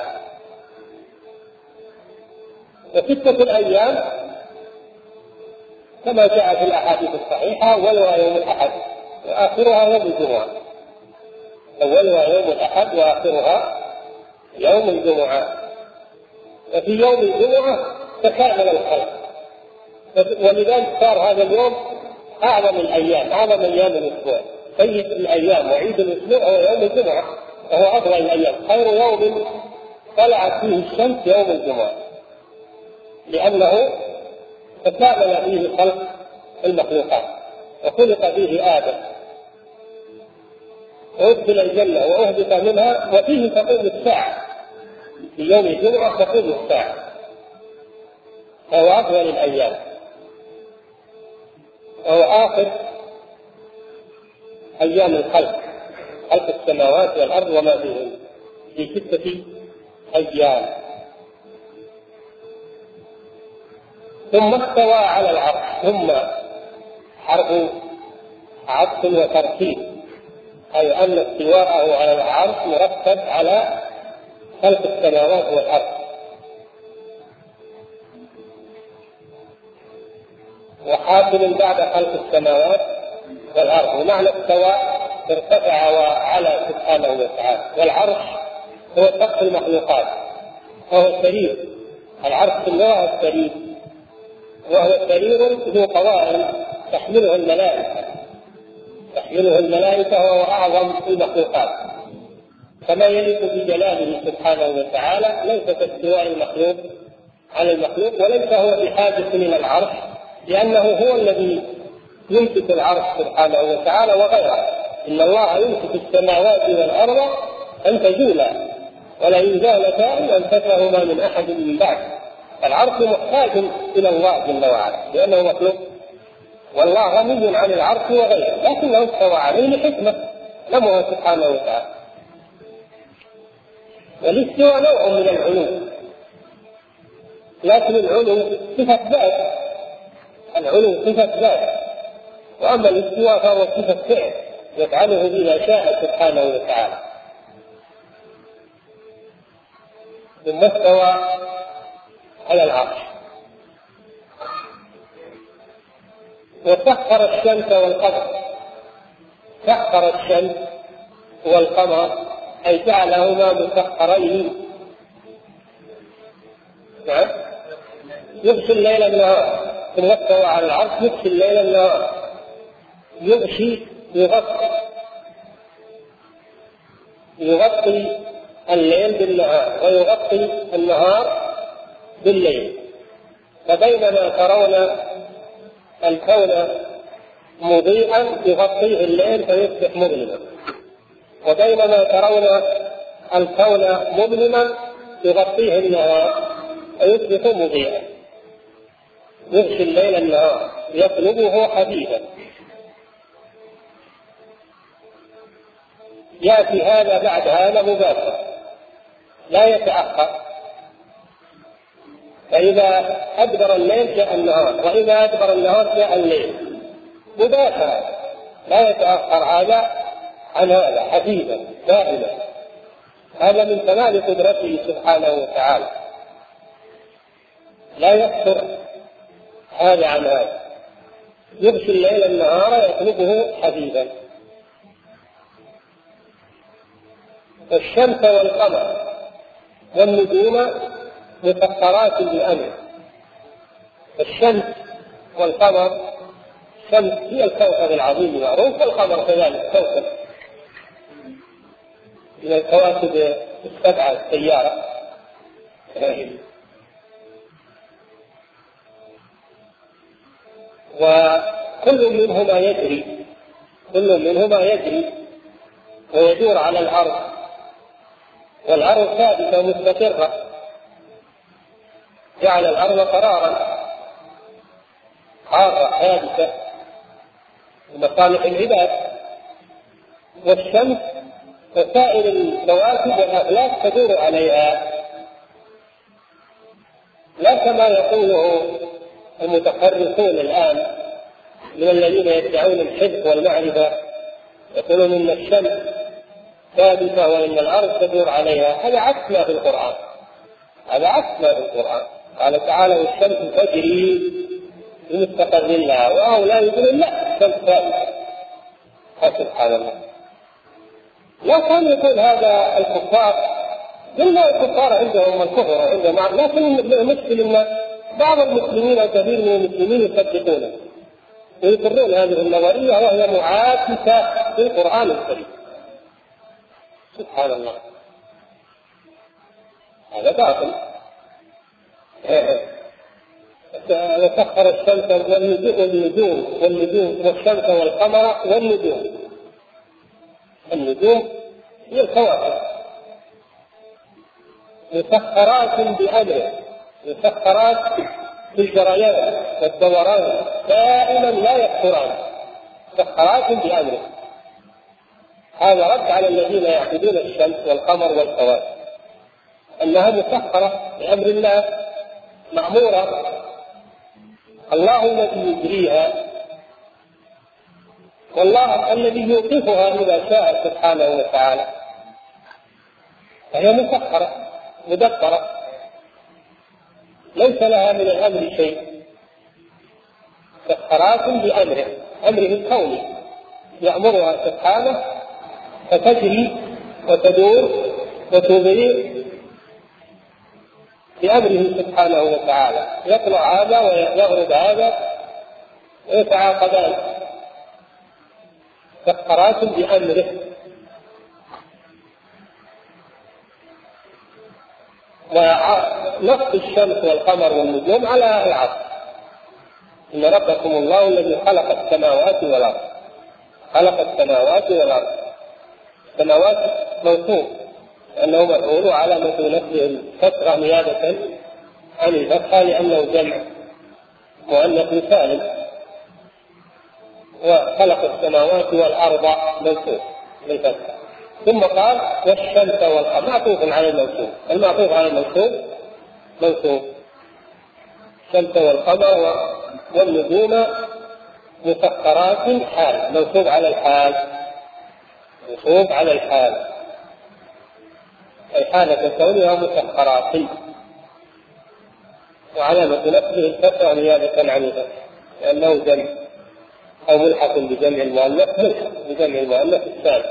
و6 الأيام كما جاء في الأحاديث الصحيحة أولها يوم الأحد وآخرها يوم الجمعة. أولها يوم الأحد وآخرها يوم الجمعة. وفي يوم الجمعة تكامل الخلق ولذلك صار هذا اليوم أعظم الأيام أعظم أيام الأسبوع. سيد الأيام وعيد الأسبوع هو يوم الجمعة وهو أفضل الأيام. خير يوم طلعت فيه الشمس يوم الجمعة لأنه تكامل فيه خلق المخلوقات وخلق فيه آدم وأدخل الجنة وأهبط منها وفيه تقوم الساعة. في يوم الجمعة تقوم الساعة فهو أفضل الأيام وهو آخر أيام الخلق خلق السماوات والأرض وما فيهن في 6 أيام. ثم استوى على العرش. ثم حرف عطف وترتيب أي أن استواءه على العرش مرتب على خلق السماوات والأرض. وحاصل بعد خلق السماوات والأرض. ومعنى استواء ارتفع وعلى سبحانه وتعالى. والعرش هو سقف المخلوقات وهو السرير. العرش في اللغة السرير وهو سرير ذو قوائم تحمله الملائكة وهو أعظم المخلوقات كما يليق بجلاله سبحانه وتعالى. ليس كاستواء المخلوق على المخلوق وليس هو بحاجة إلى العرش لأنه هو الذي يمسك العرش سبحانه وتعالى وغيره. إن الله يمسك السماوات والأرض أن تزولا ولئن زالتا إن أمسكهما من أحد من بعد. العرش محتاج إلى الله جل وعلا لأنه مخلوق والله غني عن العرش وغيره لكنه استوى عليه لحكمة نموها سبحانه وتعالى. والاستواء نوع من العلو لكن العلو صفة ذات. العلو صفة ذات وأما الاستواء فهو صفة فعل يفعله بما شاء سبحانه وتعالى. ثم استوى على العرش. وسخر الشمس والقمر، سخر الشمس والقمر أي جعلهما مسخرين. نعم، يغشي الليل النهار، ثم استوى على العرش يغشي الليل النهار، يغشي يغطي الليل بالنهار ويغطي النهار بالليل. فبينما ترون الكون مضيئا يغطيه الليل فيصبح مظلما، وبينما ترون الكون مظلما يغطيه النهار فيصبح مضيئا. يغشي الليل النهار يطلبه حديثا. يأتي هذا بعد هذا مباشرة لا يتأخر، فإذا أدبر الليل جاء النهار، وإذا أدبر النهار جاء الليل مباشرة لا يتأخر هذا عن هذا، حديثا دائما. هذا من كمال قدرته سبحانه وتعالى، لا يقصر هذا عن هذا. يغشي الليل النهار يطلبه حديثا. الشمس والقمر والنجوم مسخرات بأمره. الشمس والقمر، الشمس هي الكوكب العظيم المعروف، والقمر كذلك كوكب من الكواكب السبعة السيارة. وكل منهما يجري ويدور على الأرض، والأرض ثابتة مستقرة، جعل الأرض قرارا حارة ثابتة لمصالح العباد. والشمس وسائر الكواكب والأفلاك تدور عليها، لا كما يقوله المتخرصون الآن من الذين يدعون الحفظ والمعرفة، يقولون إن الشمس ثابتة وإن الأرض تدور عليها. هذا عكس ما في القرآن، قال تعالى: والشمس تجري لمستقر لها، وهؤلاء يقولون لا، الشمس ثابتة. سبحان الله. لا كان يقول هذا الكفار، إلا الكفار عندهم الكفر عندهم، لكن المشكل أن بعض المسلمين أو كثير من المسلمين يصدقونه ويقرون هذه النظرية وهي معاكسة للقرآن الكريم. سبحان الله، هذا باطل. وسخر الشمس والنجوم والشمس والقمر والنجوم. النجوم هي الكواكب مسخرات بأمره، مسخرات في الجريان والدوران دائما لا يكثران، مسخرات بأمره. هذا رد على الذين يعبدون الشمس والقمر والكواكب، أنها مسخرة بأمر الله مأمورة. الله الذي يجريها، والله الذي يوقفها إذا شاء سبحانه وتعالى، فهي مسخرة مدبرة ليس لها من الأمر شيء. مسخرات بأمره، أمره الكوني يأمرها سبحانه فتجري وتدور وتضيء بأمره سبحانه وتعالى. يطلع هذا ويغرب هذا ويتعاقبان، مسخرات بأمره. ونص الشمس والقمر والنجوم على العصر: إن ربكم الله الذي خلق السماوات والأرض. خلق السماوات والأرض. السماوات موصوف لأنه مفعول علامة نفسه الكسرة نيابة عن الفتحة لأنه جمع مؤنث سالم. وخلق السماوات والأرض موصوف بالفتحة. ثم قال: والشمس والقمر، معطوف على الموصوف. المعطوف على الموصوف موصوف. الشمس والقمر والنجوم مسخرات حال، موصوف على الحال، موصوف على الحال. أي حالة كونها مسخرات، وعلامة نفسه الفتح نيابة عن الفتح لأنه جمع أو ملحق بجمع المؤنث، ملحق بجمع المؤنث الثاني.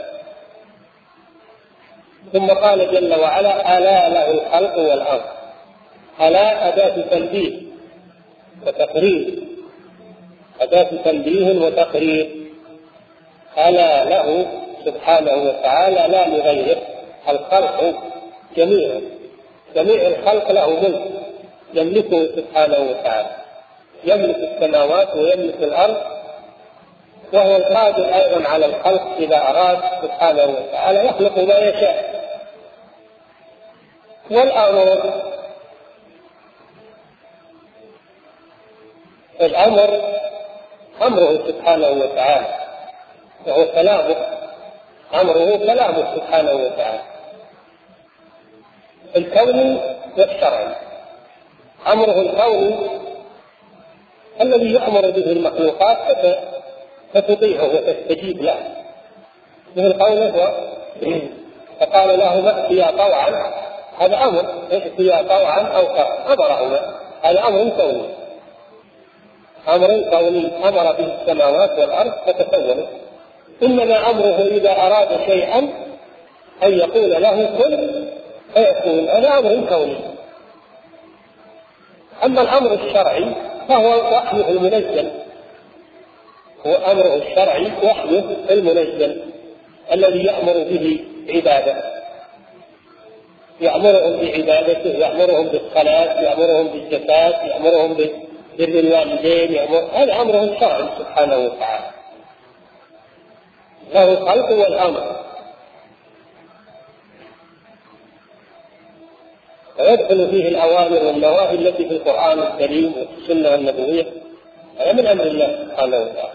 ثم قال جل وعلا: ألا له الخلق والأمر. ألا أداة تنبيه وتقرير، أداة تنبيه وتقرير. ألا له سبحانه وتعالى لا لغيره الخلق جميعا، جميع الخلق له ملك يملكه سبحانه وتعالى، يملك السماوات ويملك الأرض، وهو القادر أيضا على الخلق إذا أراد سبحانه وتعالى، يخلق ما يشاء. الأمر أمره سبحانه وتعالى، وهو كلامه، أمره كلامه سبحانه وتعالى الكوني والشرعي. أمره الكوني الذي يأمر به المخلوقات فتطيعه وتستجيب له، مثل قوله: فقال لهما ائتيا طوعا، هذا أمر، ائتيا طوعا أو كرها، أمرهما، هذا أمر كوني، أمر كوني أمر به السماوات والأرض فتكونوا. إنما أمره إذا أراد شيئا أن يقول له كن فيكون، هذا أمر كوني. أما الأمر الشرعي فهو وحيه المنزل، هو أمره الشرعي وحيه المنزل الذي يأمر به عباده، يأمرهم بعبادته، يأمرهم بالصلاة، يأمرهم بالزكاة، يأمرهم بر الوالدين، هذا أمره الشرعي سبحانه وتعالى. له الخلق والأمر. ويدخل فيه الأوامر والنواهي التي في القرآن الكريم وفي السنة النبوية، هذا من أمر الله سبحانه وتعالى.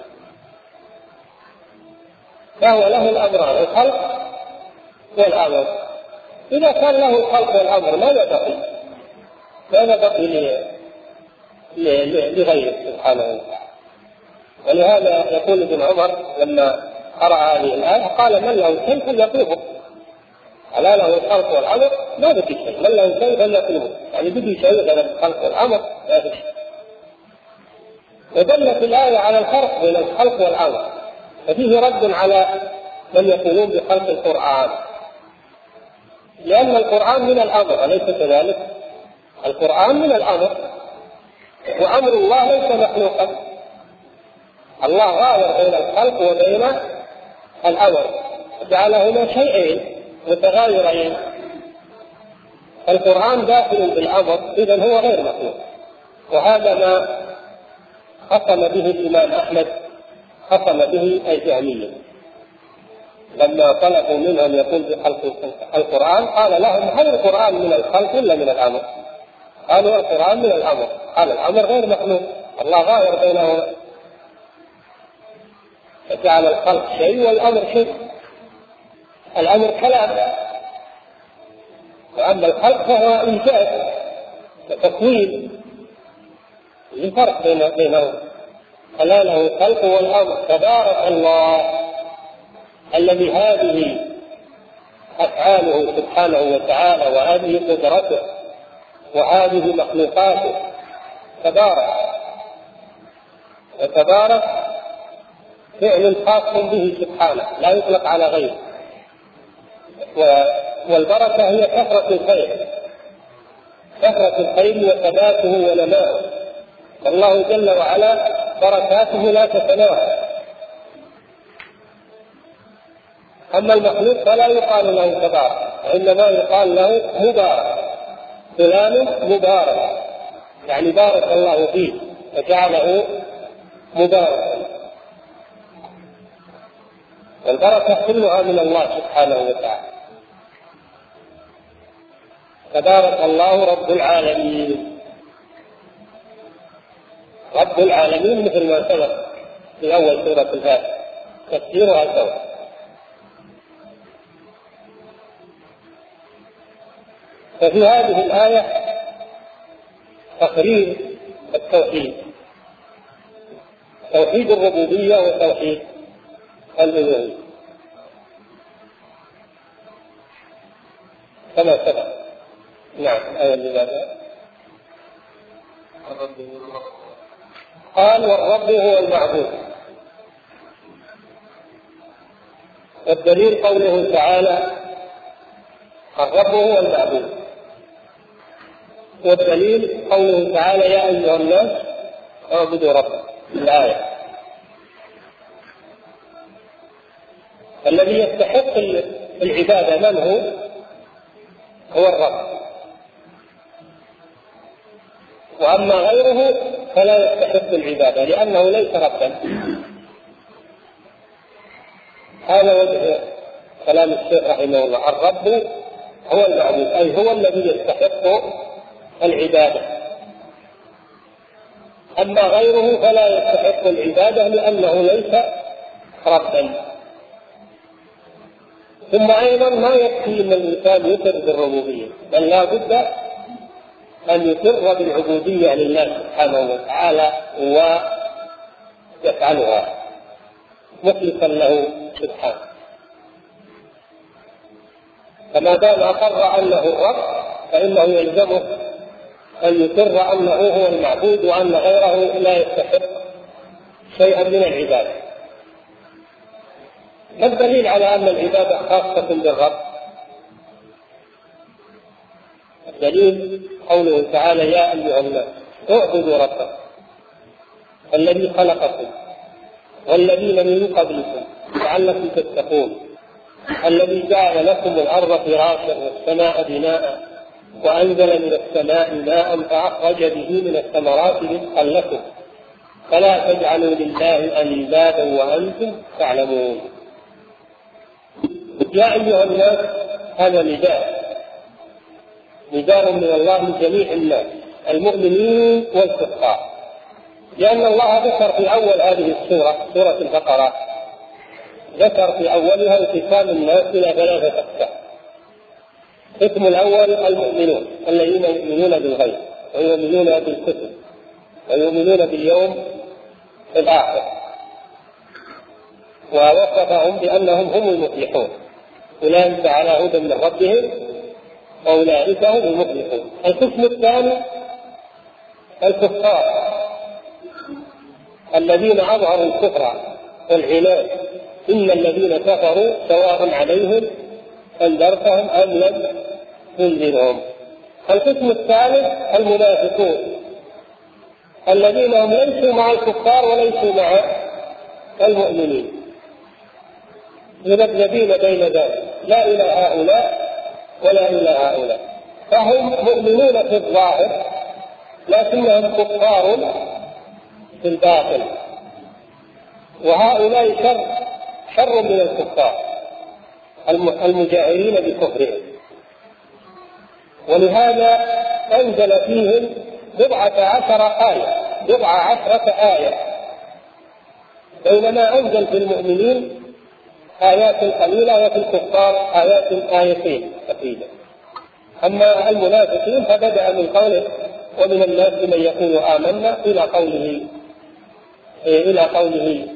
فهو له الأمران، الخلق والأمر. إذا كان له الخلق والأمر ماذا بقي لغيره سبحانه وتعالى؟ ولهذا يقول ابن عمر لما قرأ هذه الآية قال: من له شيء فليطلبه. ألا له الخلق والأمر ما بقي شيء، من له شيء فليطلبه، يعني بقي شيء غير الخلق والأمر لا بقي. ودلت الآية على الفرق بين الخلق والأمر، ففيه رد على من يقولون بخلق القرآن، لأن القرآن من الأمر، أليس كذلك؟ القرآن من الأمر، وأمر الله ليس مخلوقا. الله غاير بين الخلق وبين الأمر، جعلهما شيئين متغايرين. القرآن داخل بالأمر، إذن هو غير مخلوق. وهذا ما خصم به الإمام أحمد، خصم به الجهمية لما طلبوا منه أن يقول بخلق القرآن، قال لهم: هل القرآن من الخلق ولا من الأمر؟ قالوا: القرآن من الأمر. قال: الأمر غير مخلوق، الله غاير بينهما، فجعل الخلق شيء والأمر شيء. الأمر كلام، وأما الخلق فهو إنجاز وتكوين، الفرق بينهم. ألا له الخلق والأمر. تبارك الله الذي هذه أفعاله سبحانه وتعالى، وهذه قدرته، وهذه مخلوقاته. تبارك، وتبارك فعل خاص به سبحانه لا يطلق على غيره. والبركة هي كثرة الخير، كثرة الخير وثباته ونماؤه. والله جل وعلا بركاته لا تتناهى. أما المخلوق فلا يقال له تبارك، وإنما يقال له مبارك، فلان مبارك، يعني بارك الله فيه وجعله مباركا. والبركة كلها من الله سبحانه وتعالى. تبارك الله رب العالمين. رب العالمين مثل ما سبق في أول سورة الفاتحة تفسيرها سواء. ففي هذه الآية تقرير التوحيد، توحيد الربوبية وتوحيد الألوهية. كما سبق. نعم. لماذا؟ قال والرب هو المعبود. والدليل قوله تعالى الرب هو المعبود، والدليل قوله تعالى يا أيها الناس اعبدوا ربكم الآية. الذي يستحق العبادة من هو؟ هو الرب، وأما غيره فلا يستحق العبادة لأنه ليس ربا. هذا وجه كلام الشيخ رحمه الله، الرب هو المعبود أي هو الذي يستحق العبادة، أما غيره فلا يستحق العبادة لأنه ليس ربا. ثم أيضا ما يكفي أن الإنسان يقر بالربوبية، بل لا بد أن يقر بالعبودية لله سبحانه وتعالى ويفعلها مخلصا له سبحانه. فما دام أقر أنه الرب فإنه يلزمه أن يقر أنه هو المعبود وأن غيره لا يستحق شيئا من العبادة. ما الدليل على أن العبادة خاصة بالرب؟ الدليل قوله تعالى يا أيها الناس اعبدوا ربكم الذي خلقكم والذين من قبلكم لعلكم تتقون الذي جعل لكم الأرض فراشا والسماء بناء وأنزل من السماء ماء فأخرج به من الثمرات رزقا لكم فلا تجعلوا لله أندادا وأنتم تعلمون. يا أيها الناس هذا نداء من الله لجميع الناس المؤمنين والكفار، لأن الله ذكر في أول هذه السورة سورة البقرة ذكر في أولها انقسام الناس إلى 3 أقسام. القسم الأول المؤمنون الذين يؤمنون بالغيب ويؤمنون بالكتب ويؤمنون باليوم الآخر، ووصفهم بأنهم هم المفلحون، أولئك على هدى من ربهم وأولئك هم المفلحون. القسم الثاني الكفار الذين أظهروا الكفر والعناد، إن الذين كفروا سواء عليهم أنذرتهم أم لم تنذرهم. القسم الثالث المنافقون الذين هم ليسوا مع الكفار وليسوا مع المؤمنين، مذبذبين بين ذلك، لا إلى هؤلاء ولا إلى هؤلاء، فهم مؤمنون في الظاهر لكنهم كفار في الباطن، وهؤلاء شر من الكفار المجاهرين بكفرهم. ولهذا أنزل فيهم 17 آية، بينما أنزل في المؤمنين آيات قليلة وفي الكفار آيتين تقريبا. أما المنافقين فبدأ من قوله ومن الناس من يقول آمنا إلى قوله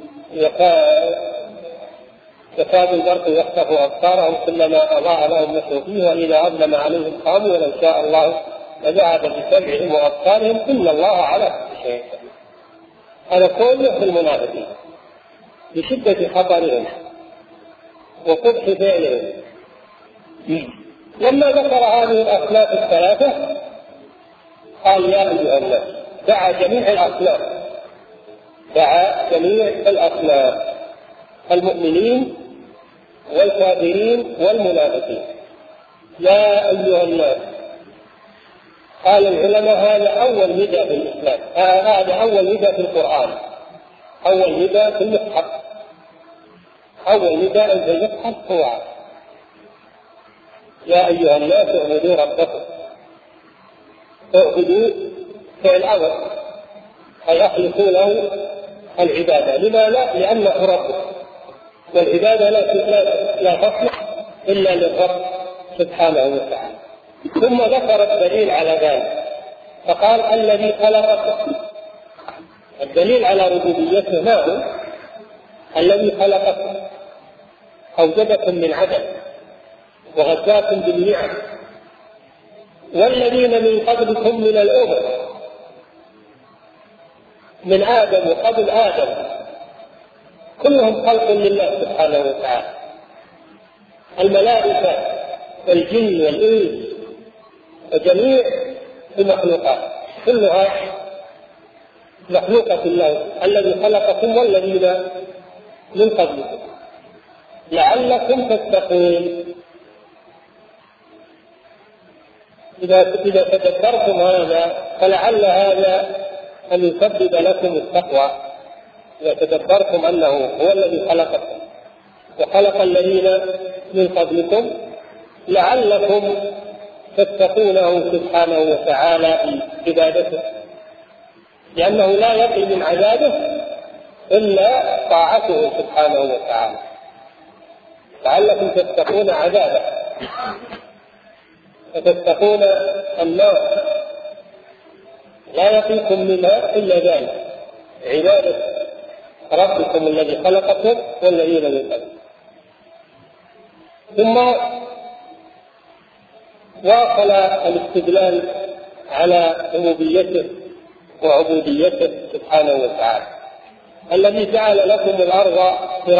يكاد البرق يخطف أبصارهم كلما أضاء لهم مشوا فيه وإذا أظلم عليهم قاموا ولو شاء الله لذهب بسمعهم وأبصارهم إن الله على كل شيء. هذا كله في المنافقين لشدة خطرهم وقبح فعلهم. لما ذكر هذه الأصناف الثلاثة قال يا أيها الناس، دعا جميع الأصناف المؤمنين والكافرين والمنافقين. يا أيها الناس، قال العلماء هذا أول نداء في الإسلام، هذا أول نداء في القرآن، أول نداء في المصحف، أول نداء في المصحف هو يا أيها الناس اعبدوا ربكم. اعبدوا فعل أمر أي أخلصوا له العبادة. لما لا؟ لأنه رب، والعبادة لا تصلح إلا للرب سبحانه وتعالى. ثم ذكر الدليل على ذلك فقال الذي خلقكم. الدليل على ربوبيته ما هو؟ الذي خلقكم أوجدكم من عدم وغذاكم بالنعم والذين من قبلكم من الأمم، من آدم وقبل آدم، كلهم خلق لله سبحانه وتعالى، الملائكة والجن والإنس وجميع المخلوقات كلها مخلوقة الله الذي خلقكم والذين من قبلكم لعلكم تتقون. إذا تدبرتم هذا فلعل هذا أن يسبب لكم التقوى، إذا تدبرتم أنه هو الذي خلقكم وخلق الذين من قبلكم لعلكم تتقونه سبحانه وتعالى بعبادته، لأنه لا يقي من عذابه إلا طاعته سبحانه وتعالى. لعلكم تتقون عذابه وتتقون النار لا يقيكم منها إلا ذلك، عبادة ربكم الذي خلقكم والذين من قبلكم. ثم واصل الاستدلال على ربوبيته وعبوديته سبحانه وتعالى، الذي جعل لكم الأرض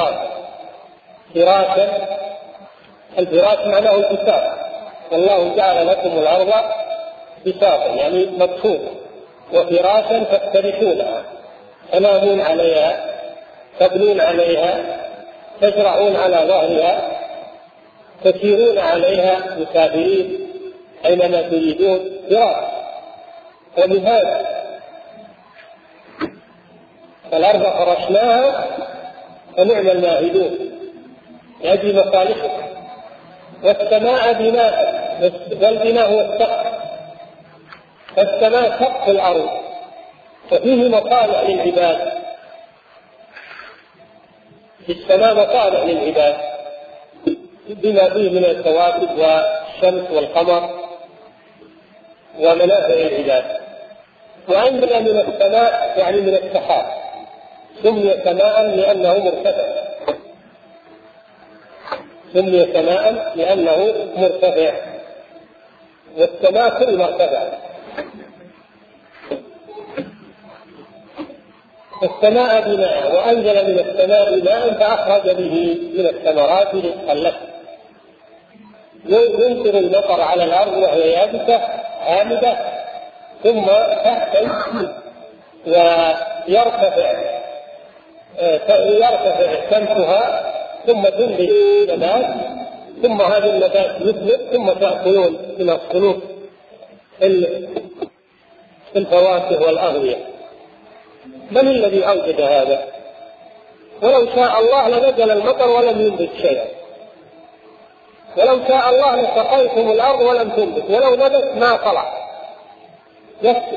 فراشا. الفراش معناه البساط، والله جعل لكم الأرض بساطا يعني مبسوطة، وفراشا تفترشونها، تنامون عليها، تبنون عليها، تزرعون على ظهرها، تسيرون عليها مسافرين أينما تريدون، فراش ومهاد. فالأرض فرشناها فنعم الماهدون لأجل مصالحكم، والسماء بناء، والبناء هو السقف، فالسماء سقف الأرض وفيه مصالح للعباد، في السماء مصالح للعباد بما فيه من الكواكب والشمس والقمر ومنافع العباد. وعندنا من السماء يعني من السحاب، سمي سماء لأنه مرتفع، سمي سماء لأنه مرتفع، والسماء كل مرتفع. السماء بناء، وأنزل من السماء ماء فأخرج به من الثمرات رزقا لكم. ينزل المطر على الأرض وهي يابسة هامدة، ثم تهتز ويرتفع شمسها، ثم تنبت نبات، ثم هذا النبات يثمر، ثم تأكلون من الصنوف الفواكه والأغذية. من الذي أوجد هذا؟ ولو شاء الله لنزل المطر ولم ينبت شيئا، ولو شاء الله لسقيتم الأرض ولم تنبت، ولو نبت ما طلع يكفي.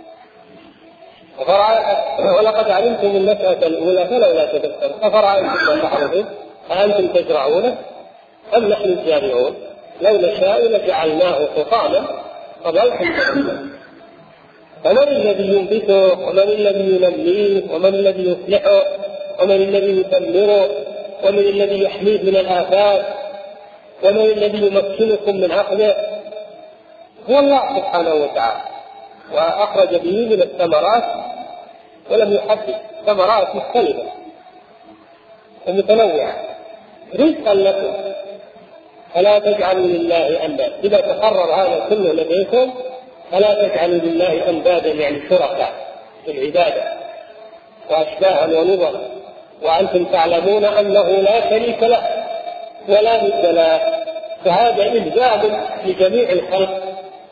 ولقد علمتم النشأة الأولى فلولا تذكرون أفرأيتم ما تحرثون أأنتم تزرعونه أم نحن الزارعون لو نشاء لجعلناه حطاما فظلتم تفكهون. فمن الذي ينبته ومن الذي ينميه ومن الذي يصلحه ومن الذي يدمره ومن الذي يحميه من الآفات ومن الذي يمكنكم من عقله؟ هو الله سبحانه وتعالى، وأخرج به من الثمرات ولم يحدد، ثمرات مختلفة ومتنوعة رزقا لكم فلا تجعلوا لله أندادا. إذا تقرر هذا كله لديكم فلا تجعلوا لله أندادا يعني شركاء في العبادة وأشباها ونظرا وأنتم تعلمون أنه لا شريك له ولا ند له. فهذا إلزام لجميع الخلق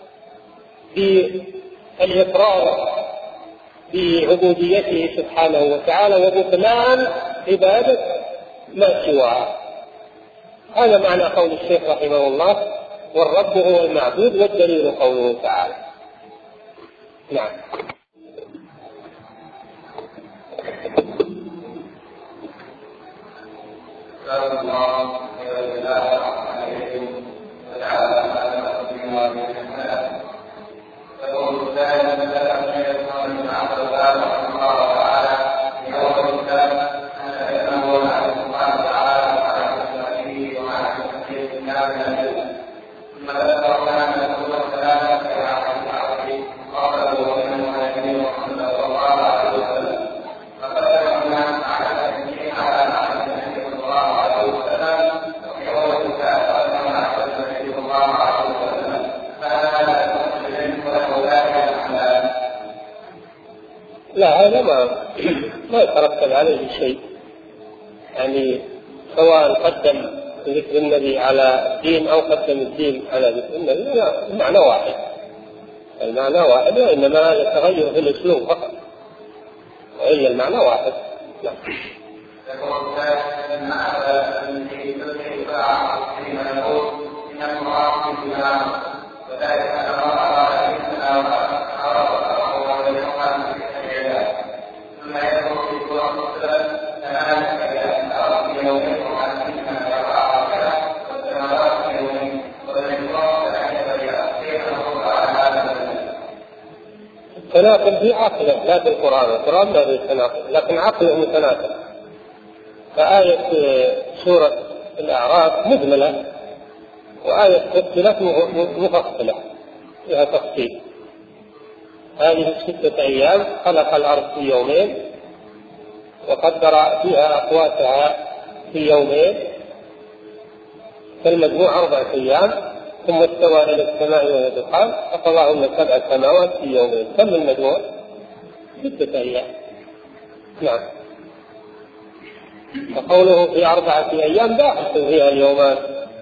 بالإقرار بعبوديته سبحانه وتعالى وبطلان عبادة ما سواه. هذا معنى قول الشيخ رحمه الله: والرب هو المعبود، والدليل قوله تعالى. نعم. ثم ذكر لنا الرسول صلى الله عليه وسلم ما يترتب عليه شيء، يعني سواء قدم ذكر النبي على الدين أو قدم الدين على ذكر النبي، المعنى واحد، المعنى واحد، وإنما يتغير في الأسلوب فقط، وهي المعنى واحد. لا. تناقض في عقله لا في القرآن، القرآن لا يتناقض لكن عقله متناقض. فآية سورة الأعراف مجملة، وآية فصلت مفصلة فيها تفصيل. هذه 6 أيام خلق الأرض في يومين وقدر فيها أقواتها في يومين، فالمجموع 4 أيام، ثم استوى إلى السماء وهي دخان فقضاهن 7 سماوات في يومين. كم المجموع؟ 6 أيام. نعم. فقوله في 4 أيام داخل فيها اليومان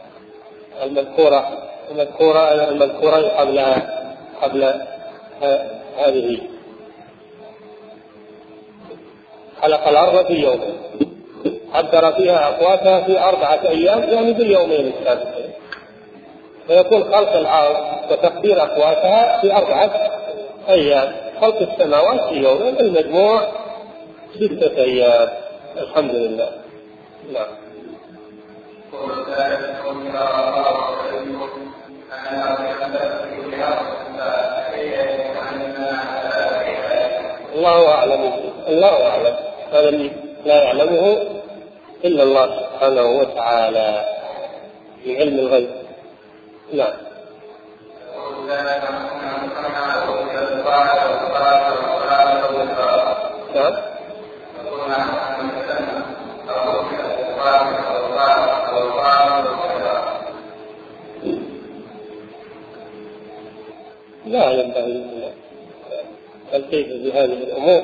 المذكورة قبل هذه. خلق الأرض في يوم قدر فيها أقواتها في 4 أيام، يعني باليومين السابقين، فيكون خلق الأرض وتقدير أقواتها في 4 أيام، خلق السماوات في يومين، المجموع 6 أيام. الحمد لله. نعم. الله أعلم، الله أعلم، هذا لا يعلمه إلا الله سبحانه وتعالى في علم الغيب. نعم. نعم. لا ينبغي الكيف بهذه الأمور،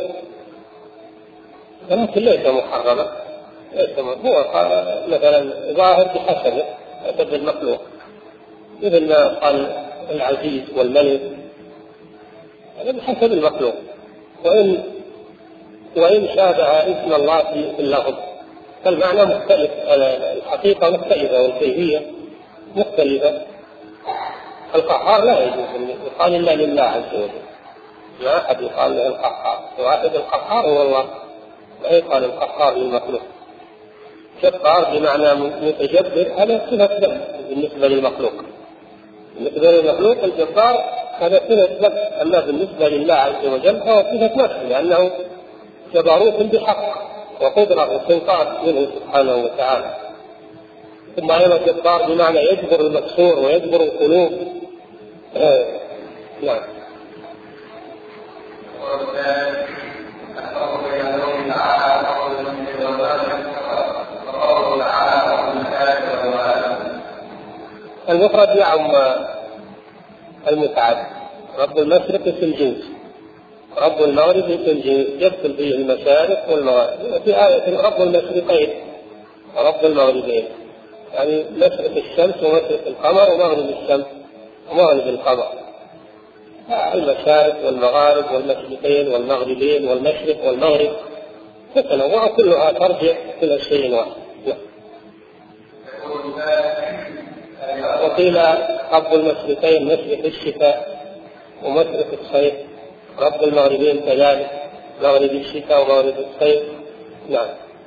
لكن ليس محرمة، هو مثلا ظاهر بحسبه، حسب المخلوق، مثل ما قال العزيز والملك، هذا بحسب المخلوق. وإن شابه اسم الله في اللفظ فالمعنى مختلف، الحقيقة مختلفة والكيفية مختلفة. القهار لا يجوز أن يقال إلا لله عز وجل، ما أحد يقال له القهار، واحد القهار هو الله، لا يقال القهار للمخلوق. جبار بمعنى متجبر، هذا صفة ذم بالنسبة للمخلوق. بالنسبة للمخلوق الجبار هذا صفة ذم، أما بالنسبة لله عز وجل فهو صفة نفس، لأنه جبروت بحق وقدرة واستنقاذ منه سبحانه وتعالى. ثم أيضا جبار بمعنى يجبر المكسور ويجبر القلوب. نعم. المفرد يعم المتعد، رب المشرق في الجنس، رب المغرب في الجنس، يدخل فيه المشارق والمغارب. وفي آية رب المشرقين ورب المغربين، يعني مشرق الشمس ومشرق القمر ومغرب الشمس ومغرب القمر. المشارق والمغارب والمشرقين والمغربين والمشرق والمغرب تتنوع، كلها ترجع إلى شيء واحد. وقيل رب المشرقين مشرق الشتاء ومشرق الصيف، رب المغربين كذلك مغرب الشتاء ومغرب الصيف. نعم.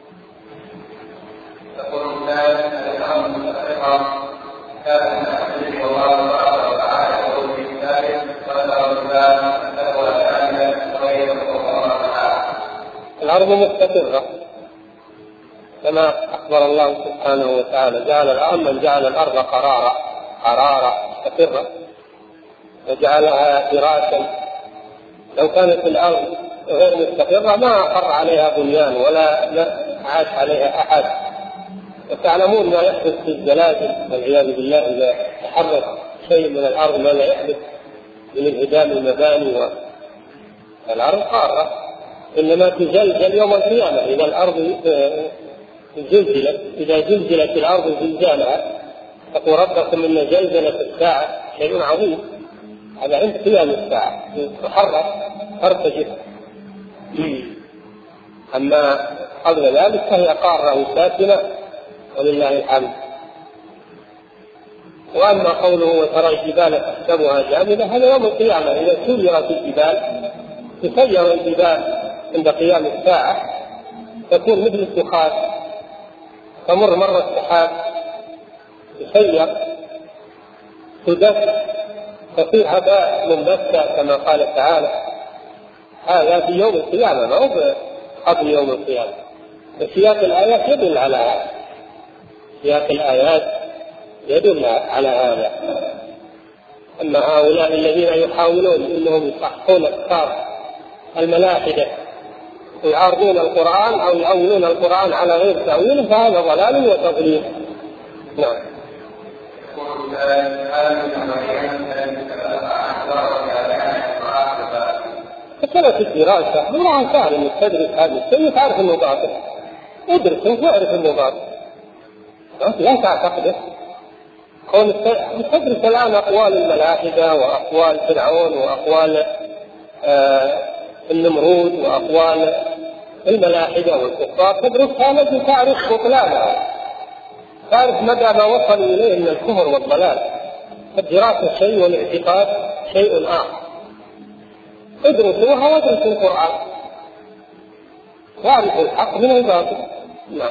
الأرض مستقرة كما أخبر الله سبحانه وتعالى، جعل الأرض قرارا مستقرة وجعلها فراشا. لو كانت الأرض غير مستقرة ما أقر عليها بنيان ولا عاش عليها أحد. وتعلمون ما يحدث في الزلازل والعياذ بالله، إذا تحرك شيء من الأرض ما لا يحدث من انهدام المباني. الأرض قارة إنما تزلزل يوم القيامة إذا الأرض زلزلت، إذا زلزلت الأرض زلزالها. تقول ربكم إن زلزلة الساعة شيء عظيم، هذا عند قيام الساعة تحرك ترتجف. أما قبل ذلك فهي قارة ساكنة ولله الحمد. وأما قوله وترى الجبال تحسبها جامدة، هذا يوم القيامة إذا سيرت الجبال، تسير الجبال عند قيام الساعة تكون مثل السحاب، تمر مر السحاب تسير تدك تصير هباء منبثا كما قال تعالى. هذا في يوم القيامة، ما هو قبل يوم القيامة. سياق الآيات يدل على هذا، سياق الآيات يدل على هذا. أما هؤلاء الذين يحاولون إنهم يصححون أفكار الملاحدة ويعارضون القرآن أو يؤولون القرآن على غير تأويله فهذا ضلال وتضليل. نعم. فكانت الدراسة الله سهل إنك تدرس هذا الشيء تعرف إنه باطل، ادرس واعرف إنه باطل، لا تعتقده. كون تدرس الآن أقوال الملاحدة وأقوال فرعون وأقوال النمرود وأقوال الملاحدة والكفار، تدرسها لكن تعرف بطلانها، تعرف مدى ما وصلوا إليه من الكفر والضلال. الدراسة شيء والاعتقاد شيء آخر. ادرسوها وادرسوا القرآن واعرفوا الحق من الباطل. نعم.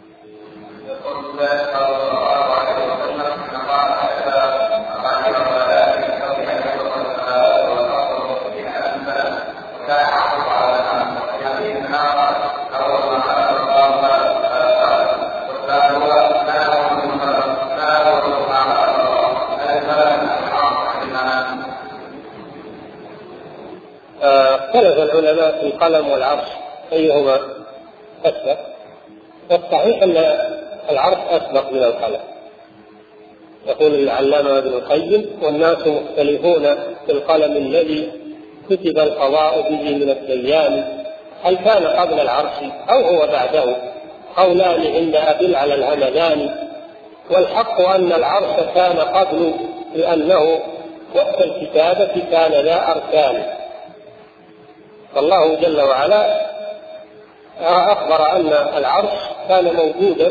اختلف العلماء في القلم والعرش أيهما أسبق، والصحيح أن العرش أسبق من القلم. يقول العلامة ابن القيم: والناس مختلفون في القلم الذي كتب القضاء به من الديان، هل كان قبل العرش أو هو بعده؟ قولان عند أبي على الهمدان، والحق أن العرش كان قبل، لأنه وقت الكتابة كان لا أركان. فالله جل وعلا أخبر أن العرش كان موجودا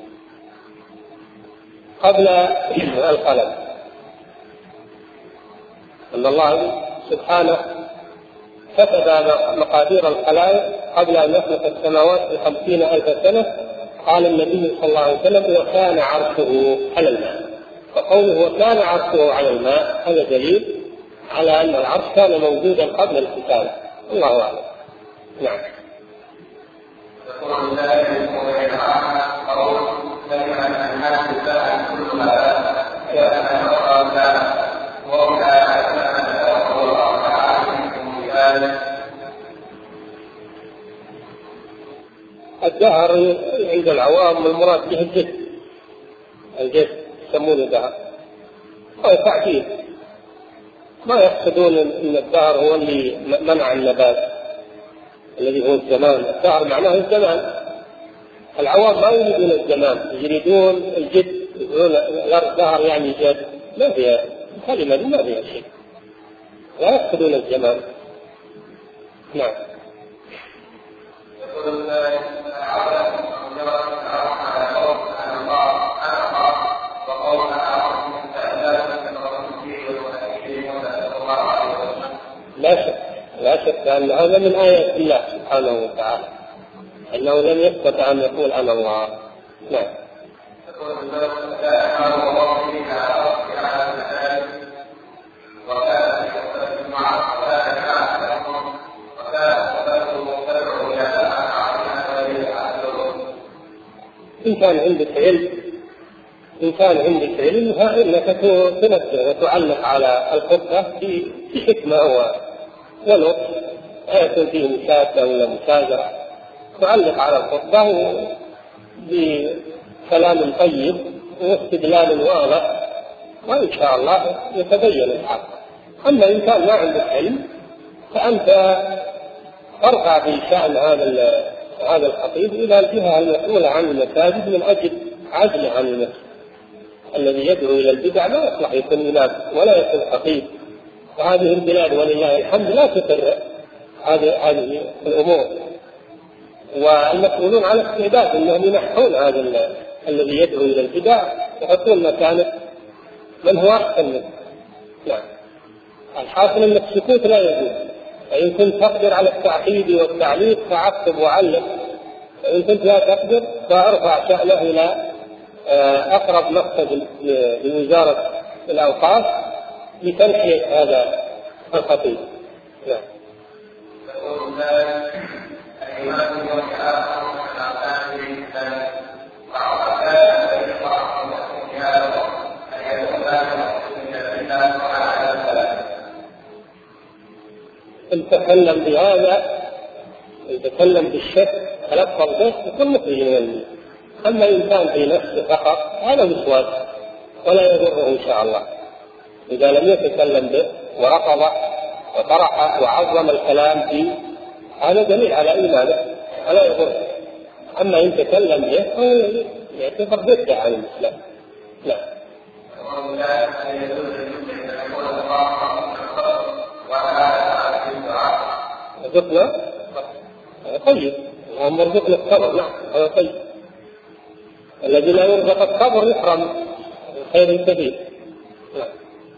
قبل القلم، أن الله سبحانه كتب مقادير الخلائق قبل أن يخلق السماوات ب50,000 سنة. قال النبي صلى الله عليه وسلم: وكان عرشه على الماء. فقوله وكان عرشه على الماء هذا دليل على أن العرش كان موجودا قبل الكتابة. الله أعلم. نعم. الدهر عند العوام المراد به الجد يسمونه دهر أو تعجيل، ما يقصدون ان الدهر هو اللي منع النبات الذي هو الزمان. الدهر معناه الزمان. العوام ما يريدون الزمان، يريدون الجد، يقولون الدهر يعني جد، ما فيها كلمة، ما فيها شيء، لا يقصدون الزمان. نعم. لا شك أن هذا من آيات الله سبحانه وتعالى، أنه لم يستطع أن يقول أنا الله. نعم. إن كان عندك علم فإنك تنبه وتعلق على الخطة بحكمة ولطف، يكون فيه مشادة ولا مشاجرة، تعلق على الخطة بكلام طيب واستدلال واضح، وإن شاء الله يتبين الحق. أما إن كان ما عندك علم فأنت ارفع في شأن هذا الخطيب الى الجهة المسؤولة عن المساجد من اجل عزله عن المسجد. الذي يدعو الى البدع لا يصلح يكون امام ولا يكون خطيب. وهذه البلاد ولله الحمد لا تفرق هذه الامور، والمسؤولون على استعداد انهم ينحون هذا الذي يدعو الى البدع ويحطون مكانه من هو احسن منه. نعم. الحاصل ان السكوت لا يجوز، فان كنت تقدر على التعقيد والتعليق فعقب وعلق، وان كنت لا تقدر فارفع شأنه الى اقرب مقصد لوزارة الاوقاف لتنحية هذا الخطيب. نعم. إن تكلم بهذا، إن تكلم بالشك تلفظ به يكون مخرج من المسجد. أما إن كان في نفسه فقط هذا وسواس ولا يضره إن شاء الله. إذا لم يتكلم به ورفض وطرح وعظم الكلام فيه هذا دليل على إيمانه ولا يضره. أما إن تكلم به يعتبر ضد عن الإسلام. لا. رزقنا طيب، هم رزقنا الصبر. نعم هذا طيب. الذي لا يرزق الصبر يحرم خير الكبير. نعم.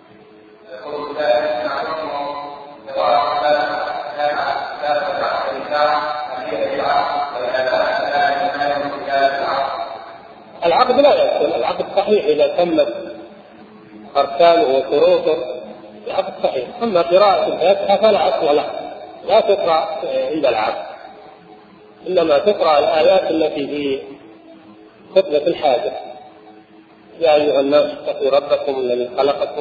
العقد لا يكون العقد صحيح إذا تمت أركانه وشروطه، العقد صحيح. أما قراءة الفاتحة فلا أصل له، لا تقرأ عند العقد، إنما تقرأ الآيات التي في خطبة الحاجة: يا أيها الناس اتقوا ربكم الذي خلقكم،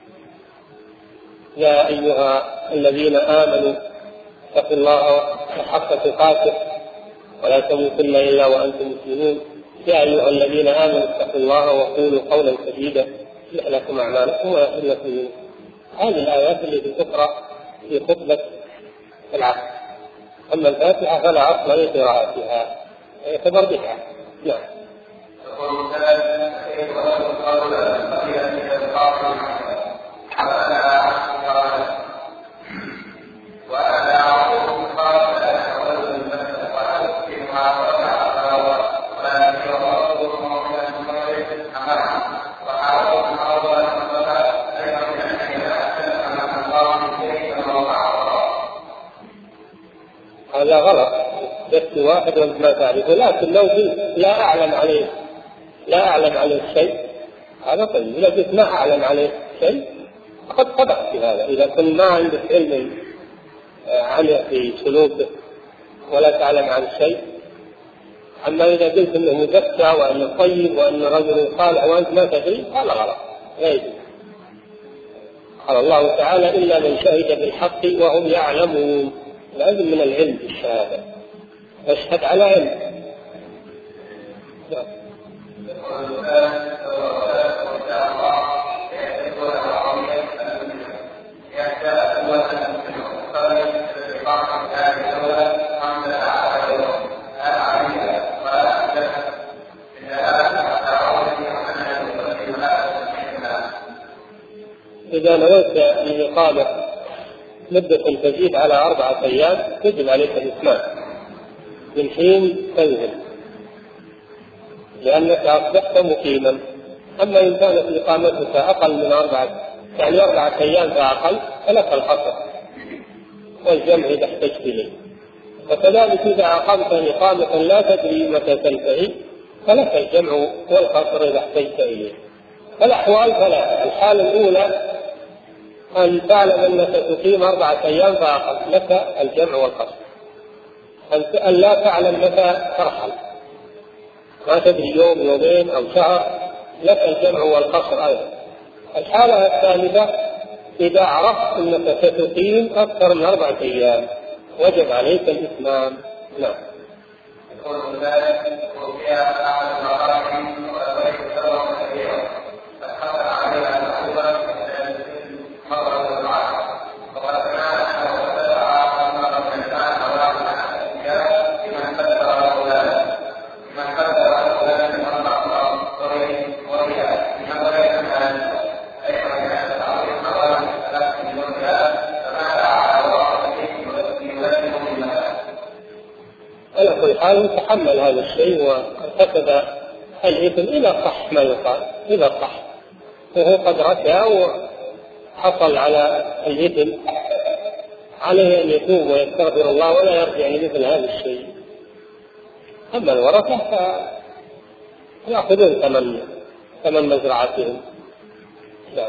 يا أيها الذين آمنوا اتقوا الله حق تقاته ولا تموتن إلا وأنتم مسلمون، يا أيها الذين آمنوا اتقوا الله وقولوا قولا سديدا يصلح لكم أعمالكم ويغفر لكم ذنوبكم. هذه الآيات التي تقرأ في خطبة العقد. أما الفاتحة فلا أصل لقراءتها، يعتبر بدعة. نعم. هذا غلط، بس واحد وانت ما تعرفه، لكن لو لا أعلم عليه شيء هذا طيب. إذا قلت ما أعلم عليه شيء فقد صدقت في هذا. إذا كنت ما عندك علم عنه في سلوكه ولا تعلم عن شيء. أما إذا قلت أنه مزكى وأنه طيب وأنه رجل صالح وأنت ما تدري هذا غلط لا يجوز. قال الله تعالى: إلا من شهد بالحق وهم يعلمون. لازم من العلم بالشهادة، أشهد على علم. إذا نويت الإقامة مدة تزيد على 4 أيام تجب عليك الإتمام من حين تنزل، لأنك أصبحت مقيما. أما إن كانت إقامتك أقل من 4 أيام فأقل فلك القصر والجمع إذا احتجت إليه. وكذلك إذا أقمت إقامة لا تدري متى تنتهي فلك الجمع والقصر إذا احتجت إليه. فالأحوال ثلاثة: الحالة الأولى أن تعلم أنك تقيم 4 أيام فأقل، لك الجمع والقصر. أن لا تعلم متى ترحل، ما تدري يوم يومين أو شهر، لك الجمع والقصر أيضا. الحالة الثالثة إذا عرفت أنك ستقيم أكثر من 4 أيام وجب عليك الإتمام. نعم. يتحمل هذا الشيء وارتكب الإثم إذا صح ما يقال، إذا صح وهو قد ركع وحصل على الإثم عليه أن يتوب ويستغفر الله ولا يرجع لمثل هذا الشيء. أما الورثة فيأخذون ثمن مزرعتهم. لا.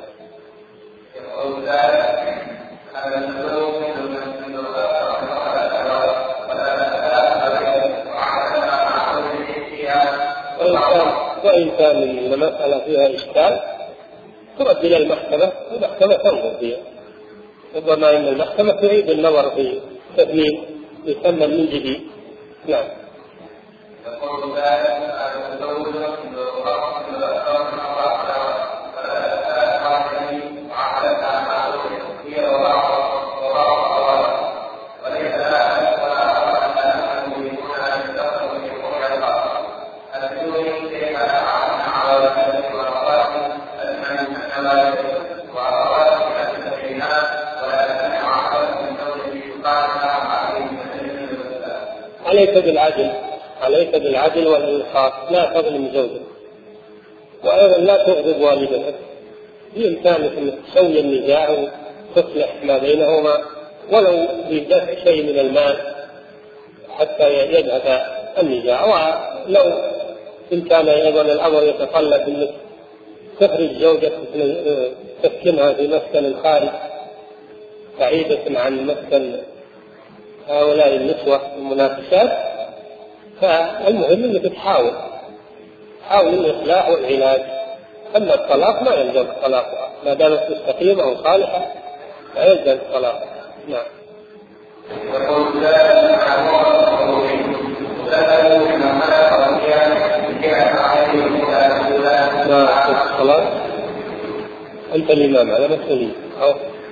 وإن كان المسألة فيها إشكال ترد إلى المحكمة والمحكمة تنظر فيها، ربما إن المحكمة تعيد النظر في تثمين يسمى من جديد. نعم. عليك بالعدل والإنصاف، لا تظلم زوجك، وأيضا لا تغضب والدتك. بإمكانك أن تسوي النزاع وتصلح ما بينهما ولو بدفع شيء من المال حتى يذهب النزاع. ولو إن كان أيضا الأمر يتطلب أنك تخرج زوجك تسكنها في مسكن خارج بعيدة عن مسكن هؤلاء النسوة المنافسات، فالمهم انك تحاول الاصلاح والعلاج. اما الطلاق ما يلزم الطلاق ما دامت مستقيمه او صالحه لا يلزم الطلاق. نعم. الصلاة انت الامام على مسؤولية او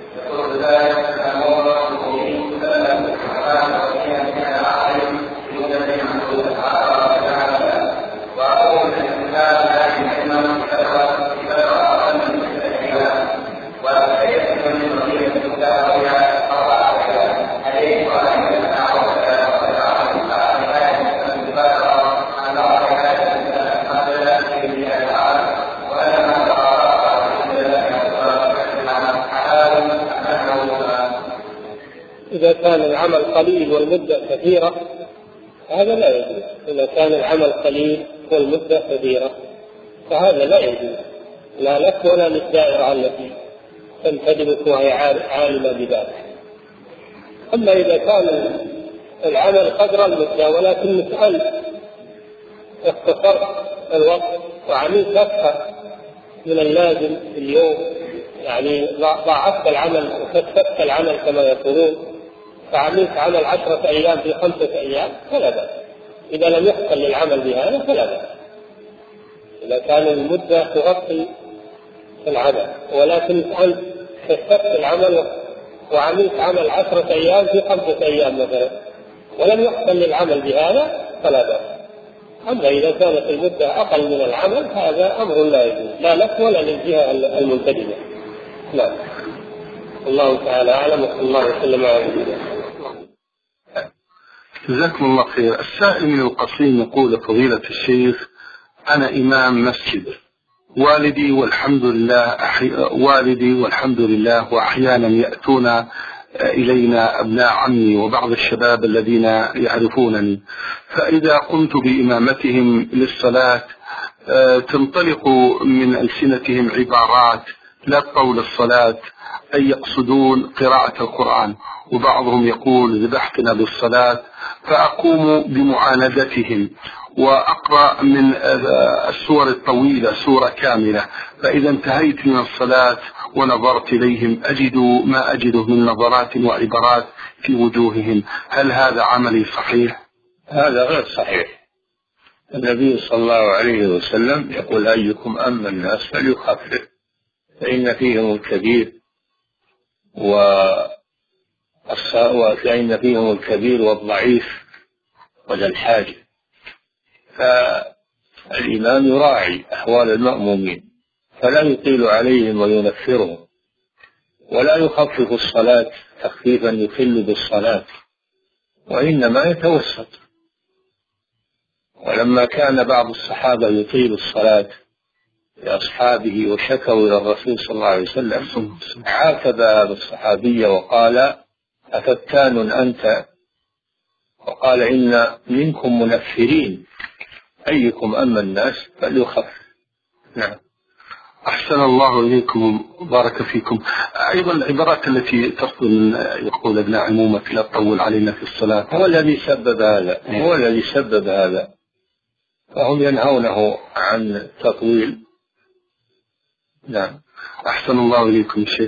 إذا كان العمل قليل والمدة كثيرة هذا لا يجوز. إذا كان العمل قليل والمدة كثيرة فهذا لا يجوز، لا لك ولا للدائرة التي تنتدبك وهي عالمة بذلك. أما إذا كان العمل قدر المدة ولكنك أنت اختصرت الوقت وعملت أكثر من اللازم في اليوم، يعني ضاعفت العمل وكثفت العمل كما يقولون، فعملت عمل 10 أيام في 5 أيام فلا بأس. إذا لم يحصل للعمل بهذا فلا بأس، إذا كان المدة تغطي العمل، ولكن أنت كثفت العمل وعملت عمل 10 أيام في 5 أيام مثلا ولم يحصل للعمل بهذا فلا بأس. أما إذا كانت المدة أقل من العمل هذا أمر لا يجوز، لا لك ولا للجهة المنتدبة. لا. الله تعالى أعلم، وصلى الله وسلم على نبينا. جزاكم الله خير. السائل من القصيم يقول: فضيلة الشيخ، أنا إمام مسجد، والدي والحمد لله وأحيانا يأتون إلينا أبناء عمي وبعض الشباب الذين يعرفونني، فإذا قمت بإمامتهم للصلاة تنطلق من ألسنتهم عبارات لا تطول الصلاة، أي يقصدون قراءة القرآن، وبعضهم يقول ذبحتنا بالصلاة، فأقوم بمعاندتهم وأقرأ من السور الطويلة سورة كاملة، فإذا انتهيت من الصلاة ونظرت إليهم أجد ما أجده من نظرات وعبارات في وجوههم، هل هذا عملي صحيح؟ هذا غير صحيح. النبي صلى الله عليه وسلم يقول: أيكم أما الناس فليخفف، فإن فيهم الكبير فإن فيهم الكبير والضعيف وذا الحاجة. فالإمام يراعي أحوال المأمومين فلا يطيل عليهم وينفرهم، ولا يخفف الصلاة تخفيفا يخل بالصلاة، وإنما يتوسط ولما كان بعض الصحابة يطيل الصلاة لأصحابه وشكوا إلى الرسول صلى الله عليه وسلم عاتب هذا الصحابي وقال: أفتان أنت؟ وقال: إن منكم منفرين، أيكم أما الناس فليخف. نعم. أحسن الله إليكم وبارك فيكم. أيضا العبارات التي تصل من يقول ابن عمومة لا تطول علينا في الصلاة هو الذي سبب هذا، فهم ينهونه عن التطويل. نعم. أحسن الله إليكم شيخ.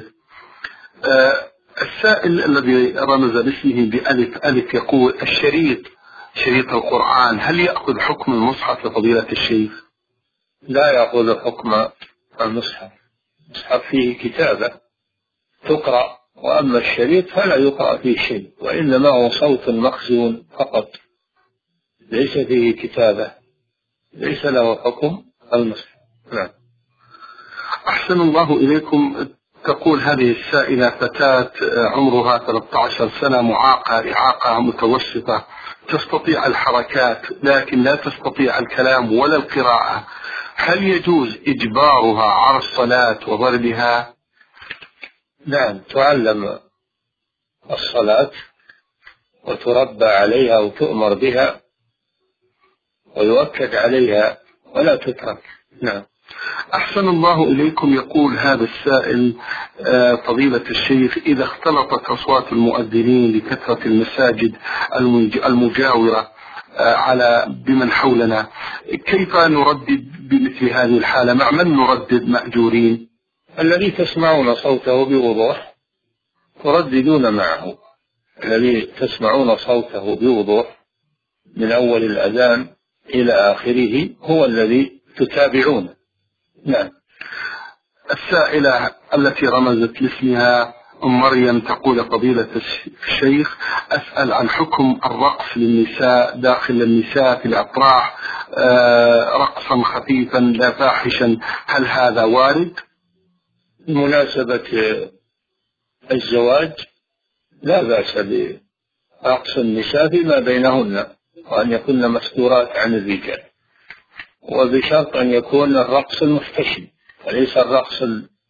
السائل الذي رمز باسمه بألف ألف يقول: شريط القرآن هل يأخذ حكم المصحف لفضيلة الشيخ؟ لا يأخذ حكم المصحف. المصحف فيه كتابة تقرأ، وأما الشريط فلا يقرأ فيه شيء، وإنما هو صوت مخزون فقط، ليس فيه كتابة، ليس له حكم المصحف. نعم. أحسن الله إليكم. تقول هذه السائلة: فتاة عمرها 13 سنة معاقة إعاقة متوسطة، تستطيع الحركات لكن لا تستطيع الكلام ولا القراءة، هل يجوز إجبارها على الصلاة وضربها؟ نعم، تعلم الصلاة وتربى عليها وتؤمر بها ويؤكد عليها ولا تترك. نعم. أحسن الله إليكم. يقول هذا السائل: فضيلة الشيخ، إذا اختلطت أصوات المؤذنين لكثرة المساجد المجاورة على بمن حولنا، كيف نردد بمثل هذه الحالة؟ مع من نردد مأجورين؟ الذي تسمعون صوته بوضوح ترددون معه، الذي تسمعون صوته بوضوح من أول الأذان إلى آخره هو الذي تتابعونه. نعم. السائلة التي رمزت لاسمها أم مريم تقول: فضيلة الشيخ، أسأل عن حكم الرقص للنساء داخل النساء في الأفراح، رقصا خفيفا لا فاحشا، هل هذا وارد؟ بمناسبة الزواج لا بأس برقص النساء فيما بينهن، وأن يكون مستورات عن الرجال، وبشرط أن يكون الرقص المحتشم وليس الرقص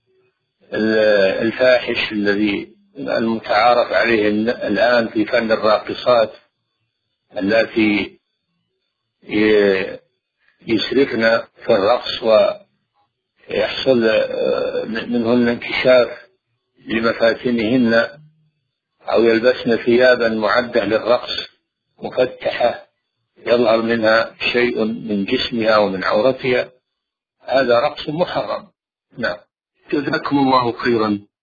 الفاحش الذي المتعارف عليه الآن في فن الراقصات التي يسرفن في الرقص ويحصل منهن انكشاف لمفاتنهن، أو يلبسن ثيابا معدة للرقص مفتحة يظهر منها شيء من جسمها ومن عورتها، هذا رقص محرم. نعم. جزاكم الله خيرا.